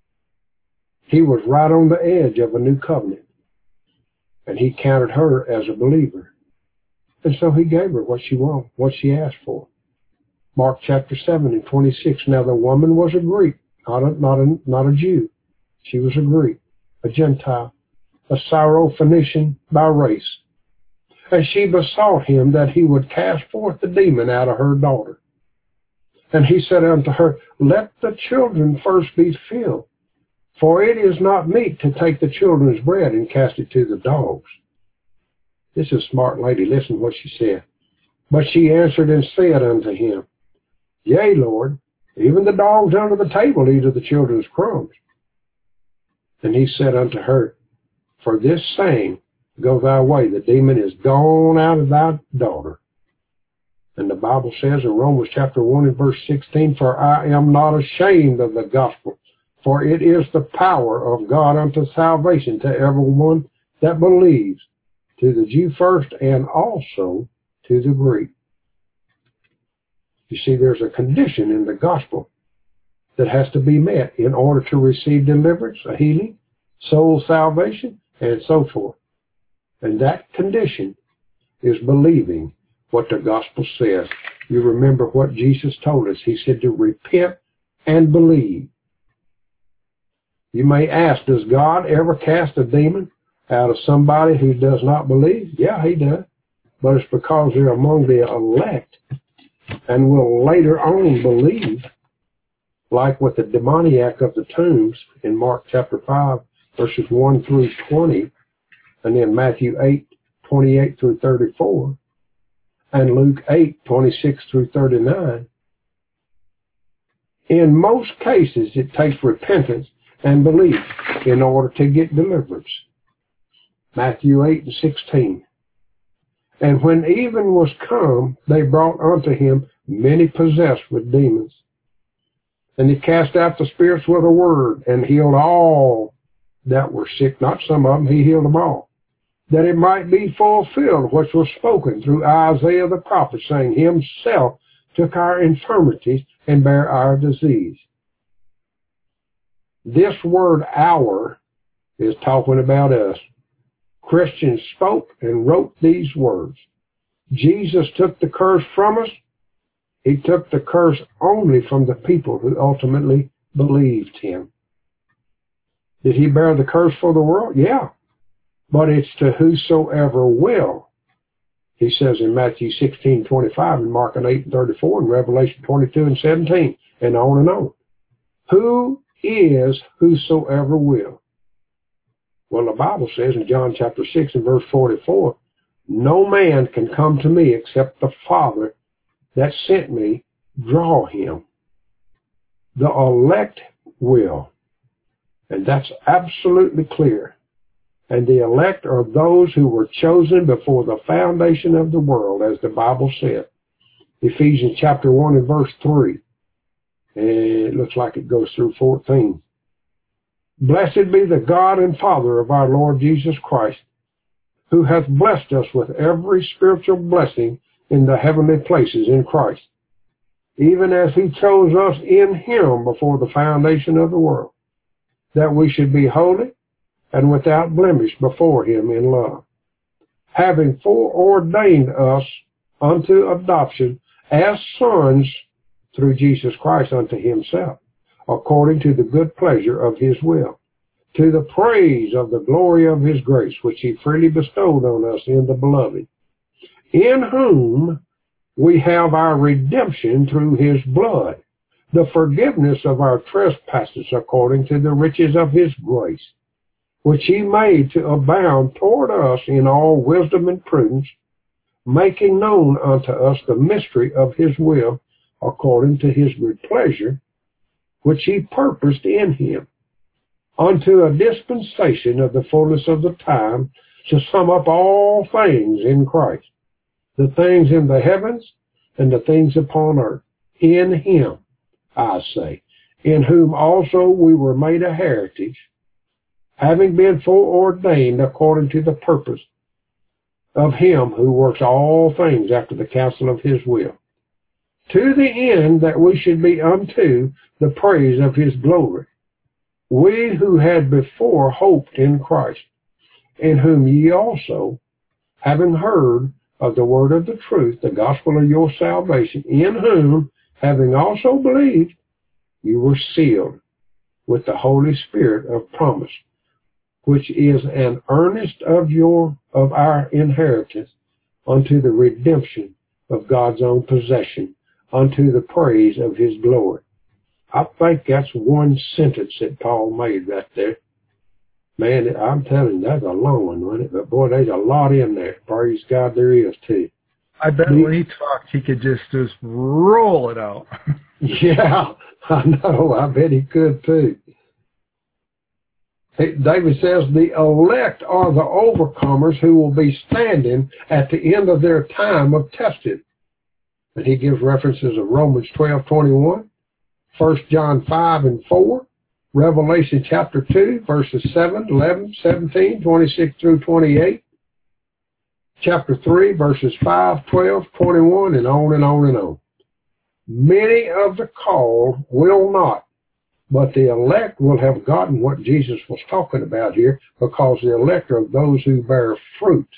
He was right on the edge of a new covenant, and he counted her as a believer. And so he gave her what she wanted, what she asked for. Mark chapter seven and twenty-six. Now the woman was a Greek, not a, not a, not a Jew. She was a Greek, a Gentile, a Syrophoenician by race. And she besought him that he would cast forth the demon out of her daughter. And he said unto her, let the children first be filled, for it is not meet to take the children's bread and cast it to the dogs. This is a smart lady. Listen to what she said. But she answered and said unto him, yea, Lord, even the dogs under the table eat of the children's crumbs. And he said unto her, for this saying, go thy way, the demon is gone out of thy daughter. And the Bible says in Romans chapter one and verse sixteen, for I am not ashamed of the gospel, for it is the power of God unto salvation to everyone that believes, to the Jew first and also to the Greek. You see, there's a condition in the gospel that has to be met in order to receive deliverance, a healing, soul salvation, and so forth. And that condition is believing what the gospel says. You remember what Jesus told us. He said to repent and believe. You may ask, does God ever cast a demon out of somebody who does not believe? Yeah, he does. But it's because they're among the elect and will later on believe, like with the demoniac of the tombs in Mark chapter five, verses one through twenty, and then Matthew eight, twenty-eight through thirty-four, and Luke eight, twenty-six through thirty-nine. In most cases, it takes repentance and belief in order to get deliverance. Matthew eight and sixteen. And when even was come, they brought unto him many possessed with demons. And he cast out the spirits with a word, and healed all that were sick. Not some of them, he healed them all. That it might be fulfilled which was spoken through Isaiah the prophet, saying, himself took our infirmities and bare our disease. This word our is talking about us. Christians spoke and wrote these words. Jesus took the curse from us. He took the curse only from the people who ultimately believed him. Did he bear the curse for the world? Yeah. But it's to whosoever will. He says in Matthew sixteen twenty-five and Mark eight and thirty-four and Revelation twenty-two and seventeen and on and on. Who is whosoever will? Well, the Bible says in John chapter six and verse forty-four, no man can come to me except the Father that sent me draw him. The elect will. And that's absolutely clear. And the elect are those who were chosen before the foundation of the world, as the Bible said. Ephesians chapter one and verse three. And it looks like it goes through fourteen. Blessed be the God and Father of our Lord Jesus Christ, who hath blessed us with every spiritual blessing in the heavenly places in Christ, even as he chose us in him before the foundation of the world, that we should be holy and without blemish before him in love, having foreordained us unto adoption as sons through Jesus Christ unto himself, according to the good pleasure of his will, to the praise of the glory of his grace, which he freely bestowed on us in the beloved, in whom we have our redemption through his blood, the forgiveness of our trespasses according to the riches of his grace, which he made to abound toward us in all wisdom and prudence, making known unto us the mystery of his will, according to his good pleasure, which he purposed in him, unto a dispensation of the fullness of the time, to sum up all things in Christ, the things in the heavens and the things upon earth, in him, I say, in whom also we were made a heritage, having been foreordained according to the purpose of him who works all things after the counsel of his will, to the end that we should be unto the praise of his glory, we who had before hoped in Christ, in whom ye also, having heard of the word of the truth, the gospel of your salvation, in whom, having also believed, you were sealed with the Holy Spirit of promise, which is an earnest of your of our inheritance unto the redemption of God's own possession, unto the praise of his glory. I think that's one sentence that Paul made right there. Man, I'm telling you, that's a long one, wasn't it? But boy, there's a lot in there. Praise God, there is too. I bet The, when he talked, he could just just roll it out. Yeah, I know. I bet he could too. David says, the elect are the overcomers who will be standing at the end of their time of testing. And he gives references of Romans twelve twenty-one, First John five and four, Revelation chapter two, verses seven, eleven, seventeen, twenty-six through twenty-eight, chapter three, verses five, twelve, twenty-one, and on and on and on. Many of the called will not, but the elect will have gotten what Jesus was talking about here, because the elect are those who bear fruit.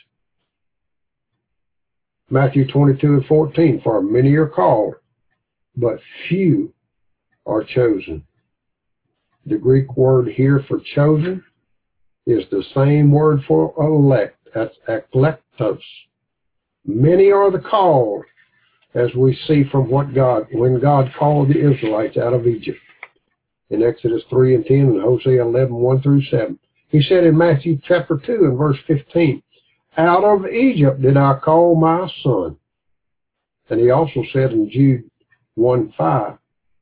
Matthew twenty-two and fourteen, for many are called, but few are chosen. The Greek word here for chosen is the same word for elect. That's eklektos. Many are the called, as we see from what God, when God called the Israelites out of Egypt. In Exodus three and ten and Hosea eleven, one through seven. He said in Matthew chapter two and verse fifteen, out of Egypt did I call my son. And he also said in Jude one five,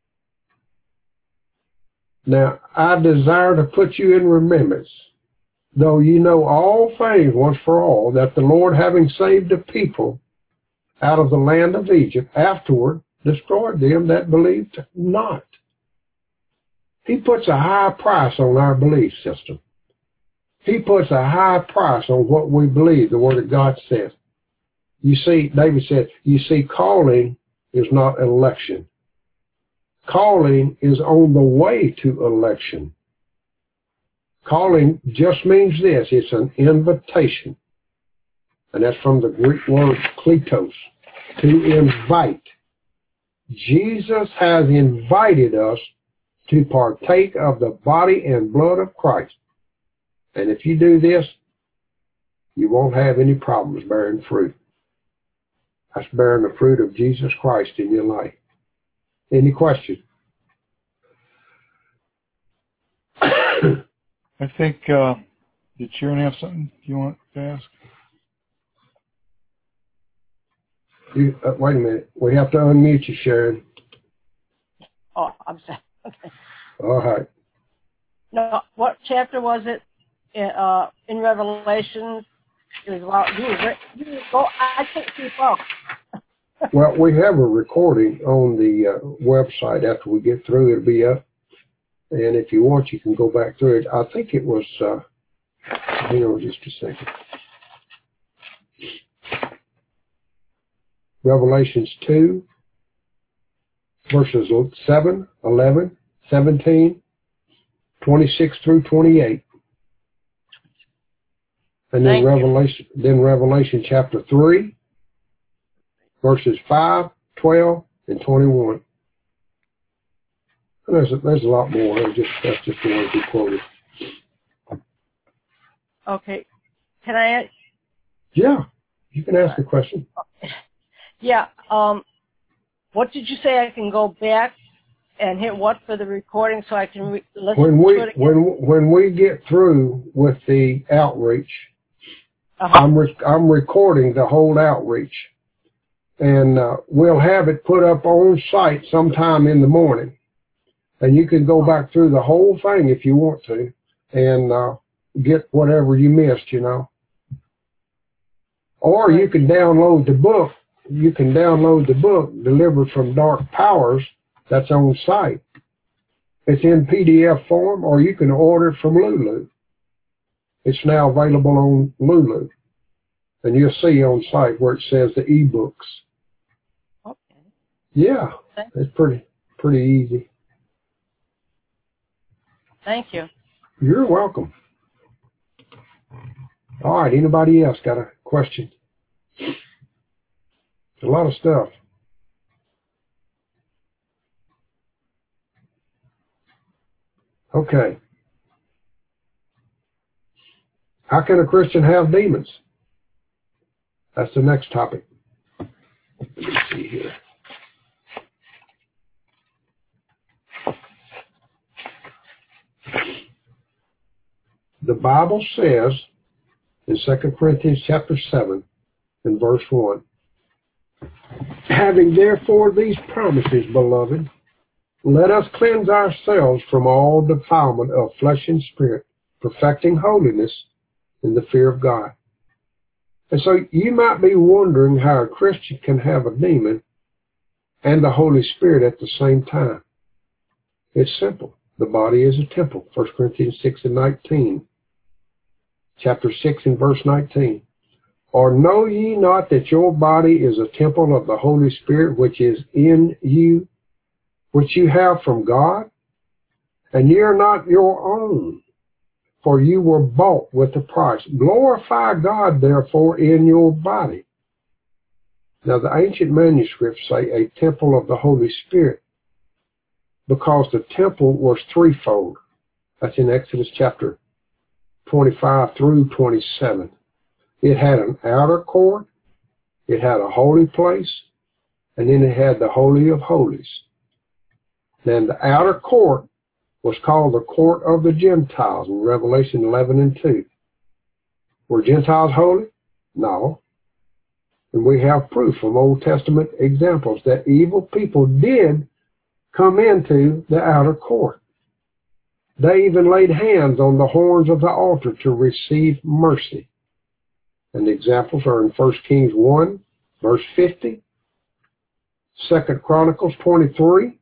now I desire to put you in remembrance, though you know all things once for all, that the Lord, having saved a people out of the land of Egypt, afterward destroyed them that believed not. He puts a high price on our belief system. He puts a high price on what we believe, the Word of God says. You see, David said, you see, calling is not election. Calling is on the way to election. Calling just means this. It's an invitation. And that's from the Greek word kletos, to invite. Jesus has invited us to partake of the body and blood of Christ. And if you do this, you won't have any problems bearing fruit. That's bearing the fruit of Jesus Christ in your life. Any question? I think, uh, did Sharon have something you want to ask? You, uh, wait a minute. We have to unmute you, Sharon. Oh, I'm sorry. Okay. All right. No, what chapter was it in, uh, in Revelation? It was about you. Were, you go, I can't keep up. Well, we have a recording on the uh, website. After we get through, it'll be up. And if you want, you can go back through it. I think it was, uh, hang on just a second. Revelations two, verses seven, eleven, seventeen, twenty-six through twenty-eight. And then Thank Revelation, you. then Revelation chapter three, verses five, twelve, and twenty-one. And there's a, there's a lot more. There's just, that's just the ones we quoted. Okay. Can I? Yeah, you can ask a question. Yeah. Um, what did you say? I can go back and hit what for the recording so I can re- listen when we, to it again? When when we get through with the outreach, uh-huh. I'm re- I'm recording the whole outreach, and uh, we'll have it put up on site sometime in the morning, and you can go back through the whole thing if you want to, and uh, get whatever you missed, you know. Or you can download the book. You can download the book delivered from Dark Powers. That's on site. It's in P D F form, or you can order it from Lulu. It's now available on Lulu. And you'll see on site where it says the ebooks. Okay. Yeah, it's pretty pretty easy. Thank you. You're welcome. All right, anybody else got a question? A lot of stuff. Okay. How can a Christian have demons? That's the next topic. Let me see here. The Bible says in Second Corinthians chapter seven and verse one, having therefore these promises, beloved, let us cleanse ourselves from all defilement of flesh and spirit, perfecting holiness in the fear of God. And so you might be wondering how a Christian can have a demon and the Holy Spirit at the same time. It's simple. The body is a temple. First Corinthians six and nineteen. Chapter six and verse nineteen. Or know ye not that your body is a temple of the Holy Spirit which is in you, which you have from God? And ye are not your own, for you were bought with a price. Glorify God, therefore, in your body. Now, the ancient manuscripts say a temple of the Holy Spirit, because the temple was threefold. That's in Exodus chapter twenty-five through twenty-seven. It had an outer court, it had a holy place, and then it had the Holy of Holies. Then the outer court was called the court of the Gentiles in Revelation eleven and two. Were Gentiles holy? No. And we have proof from Old Testament examples that evil people did come into the outer court. They even laid hands on the horns of the altar to receive mercy. And the examples are in First Kings one, verse fifty, Second Chronicles twenty-three,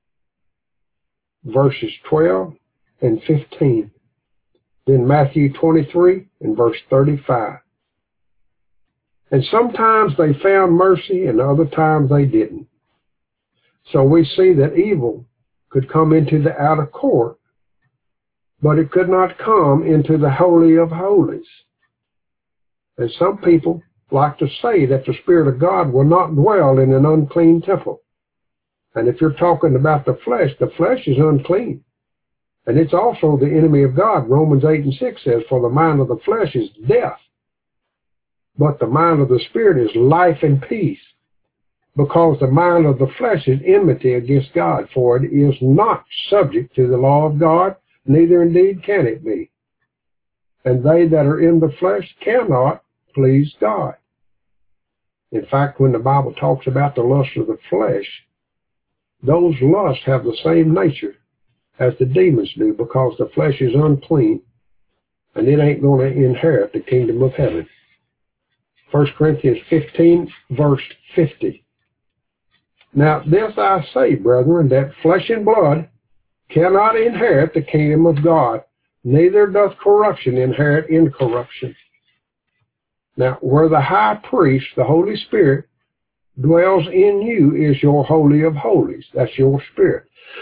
verses twelve and fifteen. Then Matthew twenty-three and verse thirty-five. And sometimes they found mercy and other times they didn't. So we see that evil could come into the outer court but it could not come into the Holy of Holies. And some people like to say that the Spirit of God will not dwell in an unclean temple. And if you're talking about the flesh, the flesh is unclean. And it's also the enemy of God. Romans eight and six says, for the mind of the flesh is death, but the mind of the Spirit is life and peace. Because the mind of the flesh is enmity against God, for it is not subject to the law of God, neither indeed can it be. And they that are in the flesh cannot please God. In fact, when the Bible talks about the lust of the flesh, those lusts have the same nature as the demons do, because the flesh is unclean, and it ain't going to inherit the kingdom of heaven. First Corinthians fifteen, verse fifty. Now this I say, brethren, that flesh and blood cannot inherit the kingdom of God, neither doth corruption inherit incorruption. Now, where the high priest, the Holy Spirit, dwells in you is your Holy of Holies. That's your spirit.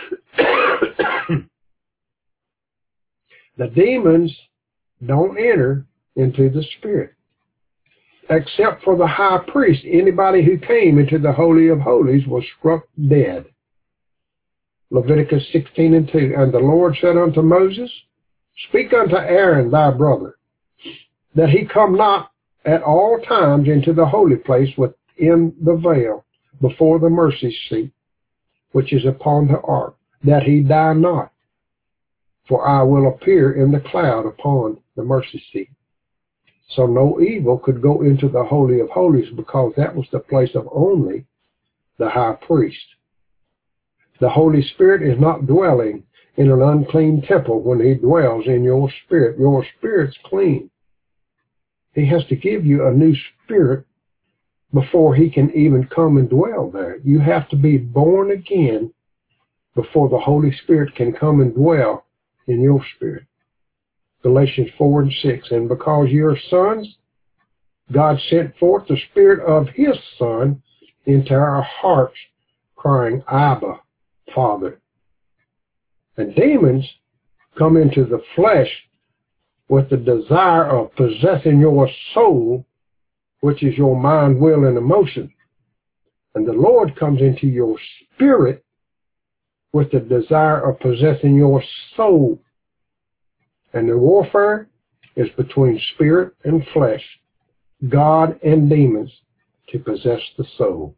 The demons don't enter into the spirit. Except for the high priest, anybody who came into the Holy of Holies was struck dead. Leviticus sixteen and two. And the Lord said unto Moses, speak unto Aaron thy brother, that he come not at all times into the holy place within the veil, before the mercy seat, which is upon the ark, that he die not. For I will appear in the cloud upon the mercy seat. So no evil could go into the Holy of Holies, because that was the place of only the high priest. The Holy Spirit is not dwelling in an unclean temple when he dwells in your spirit. Your spirit's clean. He has to give you a new spirit before he can even come and dwell there. You have to be born again before the Holy Spirit can come and dwell in your spirit. Galatians four and six. And because you're sons, God sent forth the Spirit of his Son into our hearts, crying, Abba, Father. And demons come into the flesh with the desire of possessing your soul, which is your mind, will, and emotion. And the Lord comes into your spirit with the desire of possessing your soul. And the warfare is between spirit and flesh, God and demons, to possess the soul.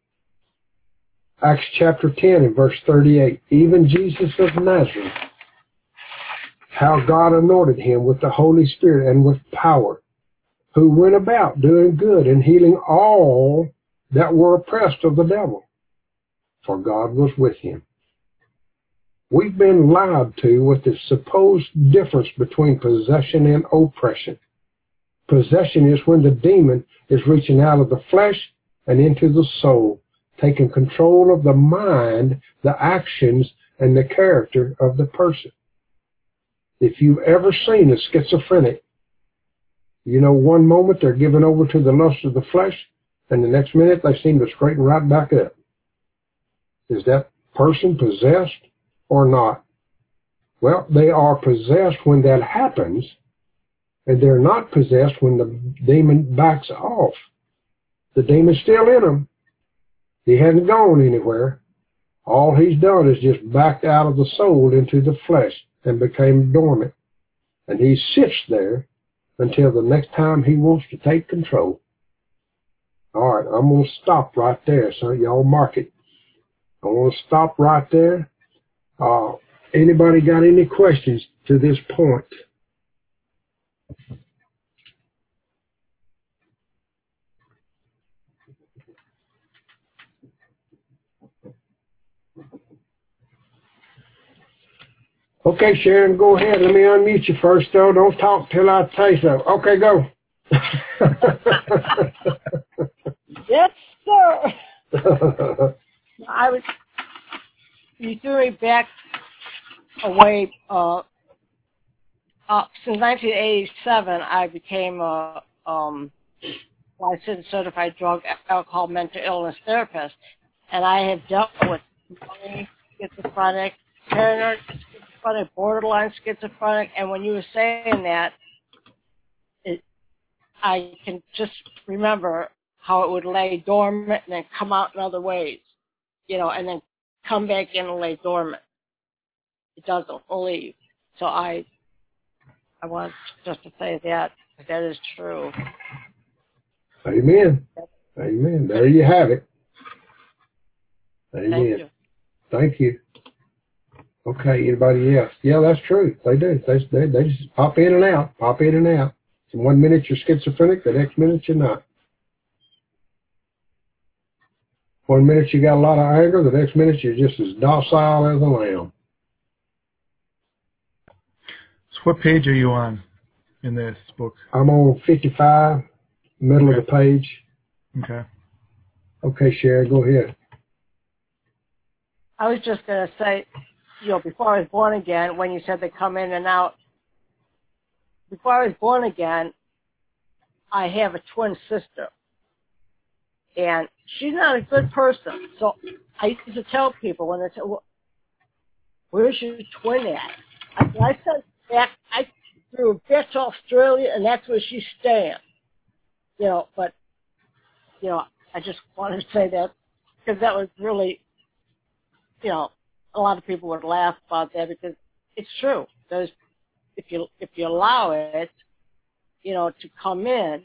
Acts chapter ten and verse thirty-eight. Even Jesus of Nazareth, how God anointed him with the Holy Spirit and with power, who went about doing good and healing all that were oppressed of the devil, for God was with him. We've been lied to with the supposed difference between possession and oppression. Possession is when the demon is reaching out of the flesh and into the soul, taking control of the mind, the actions, and the character of the person. If you've ever seen a schizophrenic, you know, one moment they're given over to the lust of the flesh, and the next minute they seem to straighten right back up. Is that person possessed or not? Well, they are possessed when that happens, and they're not possessed when the demon backs off. The demon's still in them. He hasn't gone anywhere. All he's done is just backed out of the soul into the flesh and became dormant. And he sits there until the next time he wants to take control. All right, I'm going to stop right there, so y'all mark it. I'm going to stop right there. Uh, anybody got any questions to this point? Okay, Sharon, go ahead. Let me unmute you first, though. Don't talk till I say so. Okay, go. Yes, sir. I was, you threw me back away. Uh, uh, since nineteen eighty-seven, I became a um, licensed certified drug, alcohol, mental illness therapist, and I have dealt with schizophrenic, paranoid schizophrenic, schizophrenic, borderline schizophrenic, and when you were saying that, it, I can just remember how it would lay dormant and then come out in other ways, you know, and then come back in and lay dormant. It doesn't leave. So I, I want just to say that that is true. Amen. Amen. There you have it. Amen. Thank you. Thank you. Okay, anybody else? Yeah, that's true. They do. They, they, they just pop in and out, pop in and out. So one minute you're schizophrenic, the next minute you're not. One minute you got a lot of anger, the next minute you're just as docile as a lamb. So what page are you on in this book? I'm on fifty-five, middle Okay. of the page. Okay. Okay, Sherry, go ahead. I was just going to say, you know, before I was born again, when you said they come in and out, before I was born again, I have a twin sister. And she's not a good person. So I used to tell people when they said, well, where's your twin at? I, I sent back, I threw her back to Australia, and that's where she's staying. You know, but, you know, I just wanted to say that because that was really, you know, a lot of people would laugh about that because it's true. There's, if you if you allow it, you know, to come in,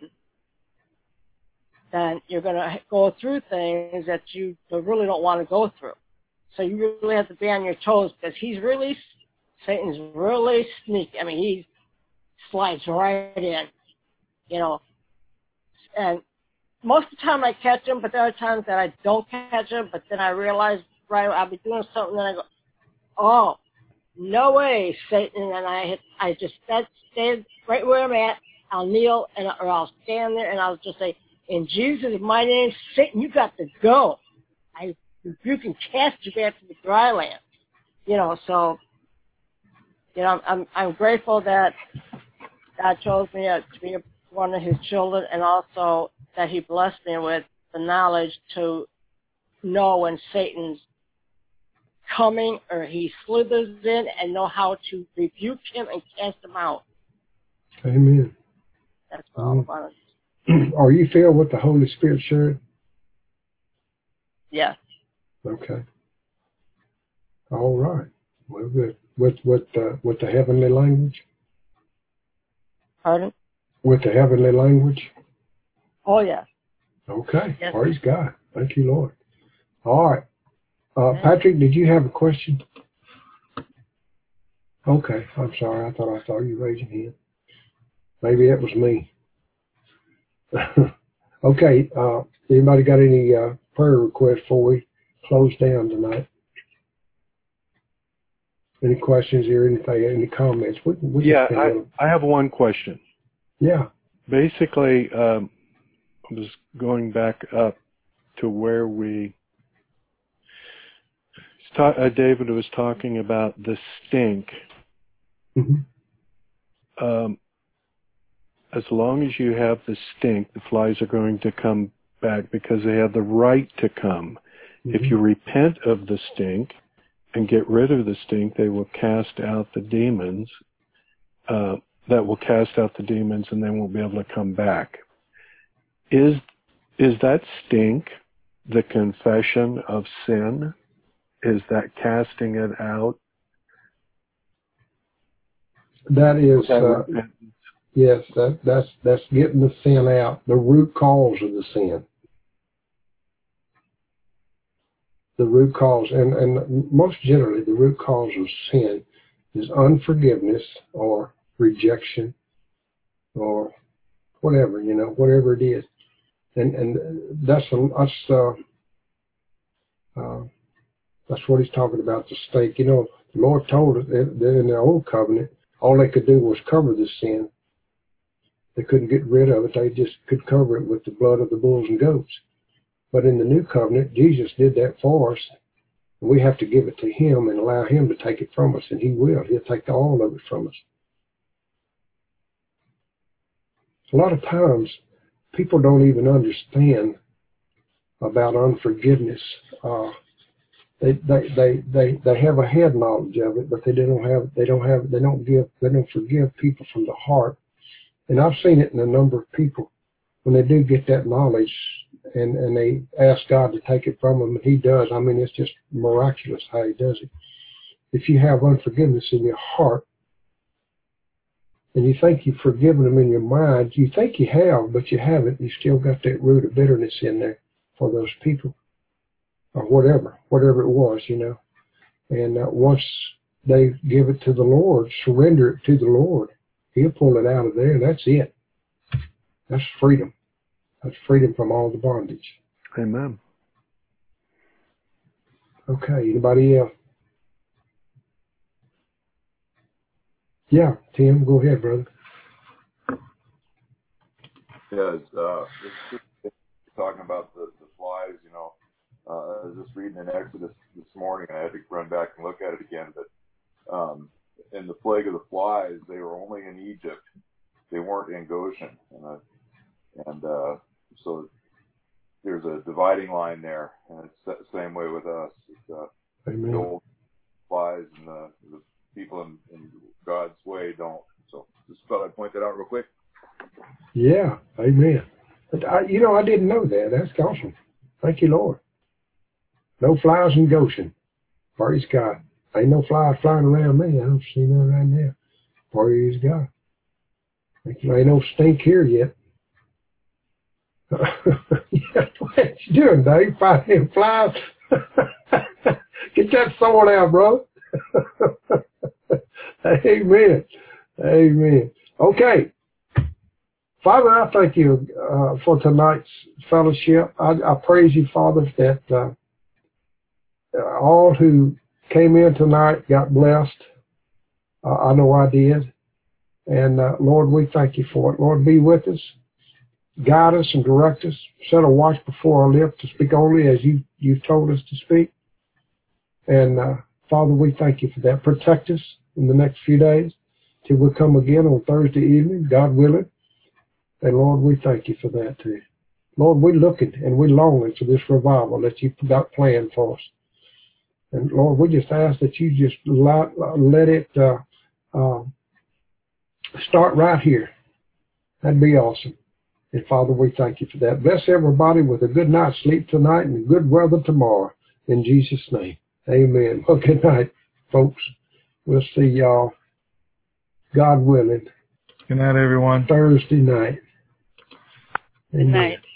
then you're going to go through things that you really don't want to go through. So you really have to be on your toes because he's really, Satan's really sneaky. I mean, he slides right in, you know. And most of the time I catch him, but there are times that I don't catch him, but then I realize, right, I'll be doing something and I go, oh, no way, Satan. And I I just stand right where I'm at. I'll kneel and or I'll stand there and I'll just say, in Jesus' mighty name, Satan, you got to go. I you can cast you back to the dry land. You know, so you know, I'm I'm grateful that God chose me to be one of His children, and also that He blessed me with the knowledge to know when Satan's coming or he slithers in, and know how to rebuke him and cast him out. Amen. That's all about it. Are you filled with the Holy Spirit, Sherry? Yes. Okay. All right. Well, good. With with uh, with the heavenly language. Pardon? With the heavenly language. Oh yeah. Okay. Yes. Praise God. Thank you, Lord. All right. Uh, Patrick, did you have a question? Okay. I'm sorry. I thought I saw you raising your hand. Maybe it was me. Okay. Uh, anybody got any uh, prayer requests before we close down tonight? Any questions or anything? Any comments? We, we Yeah, can, I, I have one question. Yeah. Basically, um, I was going back up to where we, uh, David was talking about the stink. Mm-hmm. Um, as long as you have the stink, the flies are going to come back because they have the right to come. Mm-hmm. If you repent of the stink and get rid of the stink, they will cast out the demons. Uh, that will cast out the demons, and they won't be able to come back. Is is that stink the confession of sin? Is that casting it out? That is, that uh, yes, that, that's that's getting the sin out, the root cause of the sin. The root cause, and, and most generally, the root cause of sin is unforgiveness or rejection or whatever, you know, whatever it is. And and that's, a, that's, uh, uh, that's what he's talking about, the stake. You know, the Lord told us that in the old covenant, all they could do was cover the sin. They couldn't get rid of it. They just could cover it with the blood of the bulls and goats. But in the new covenant, Jesus did that for us. And we have to give it to Him and allow Him to take it from us. And He will. He'll take all of it from us. A lot of times, people don't even understand about unforgiveness. Uh, they they they they they have a head knowledge of it, but they don't have they don't have they don't give they don't forgive people from the heart. And I've seen it in a number of people when they do get that knowledge, and and they ask God to take it from them, and He does. I mean, it's just miraculous how He does it. If you have unforgiveness in your heart, and you think you've forgiven them in your mind, you think you have, but you haven't. You still got that root of bitterness in there for those people, or whatever, whatever it was, you know. And uh, once they give it to the Lord, surrender it to the Lord, He'll pull it out of there. That's it. That's freedom. That's freedom from all the bondage. Amen. Okay, anybody else? Yeah, Tim, go ahead, brother. Yeah, it's, uh, it's talking about the, the flies, you know. Uh, I was just reading in Exodus this morning, and I had to run back and look at it again. But um, in the plague of the flies, they were only in Egypt. They weren't in Goshen. And, uh, and uh, so there's a dividing line there, and it's the same way with us. It's, uh, Amen. The old flies and the, the people in, in God's way don't. So just thought I'd point that out real quick. Yeah, amen. But I, you know, I didn't know that. That's awesome. Thank you, Lord. No flies in Goshen. Praise God. Ain't no flies flying around me. I don't see none right now. Praise God. Thank you. Ain't no stink here yet. Yeah, what you doing, Dave? Fighting flies? Get that sword out, bro. Amen. Amen. Okay. Father, I thank you uh, for tonight's fellowship. I, I praise you, Father, that uh, all who came in tonight got blessed. Uh, I know I did. And uh, Lord, we thank you for it. Lord, be with us. Guide us and direct us. Set a watch before our lips to speak only as you, you've told us to speak. And uh, Father, we thank you for that. Protect us in the next few days till we come again on Thursday evening, God willing. And Lord, we thank you for that too. Lord, we're looking and we're longing for this revival that you've got planned for us. And Lord, we just ask that you just let, let it uh, uh, start right here. That'd be awesome. And Father, we thank you for that. Bless everybody with a good night's sleep tonight and good weather tomorrow. In Jesus' name, amen. Well, good night, folks. We'll see y'all, God willing. Good night, everyone. Thursday night. Good night.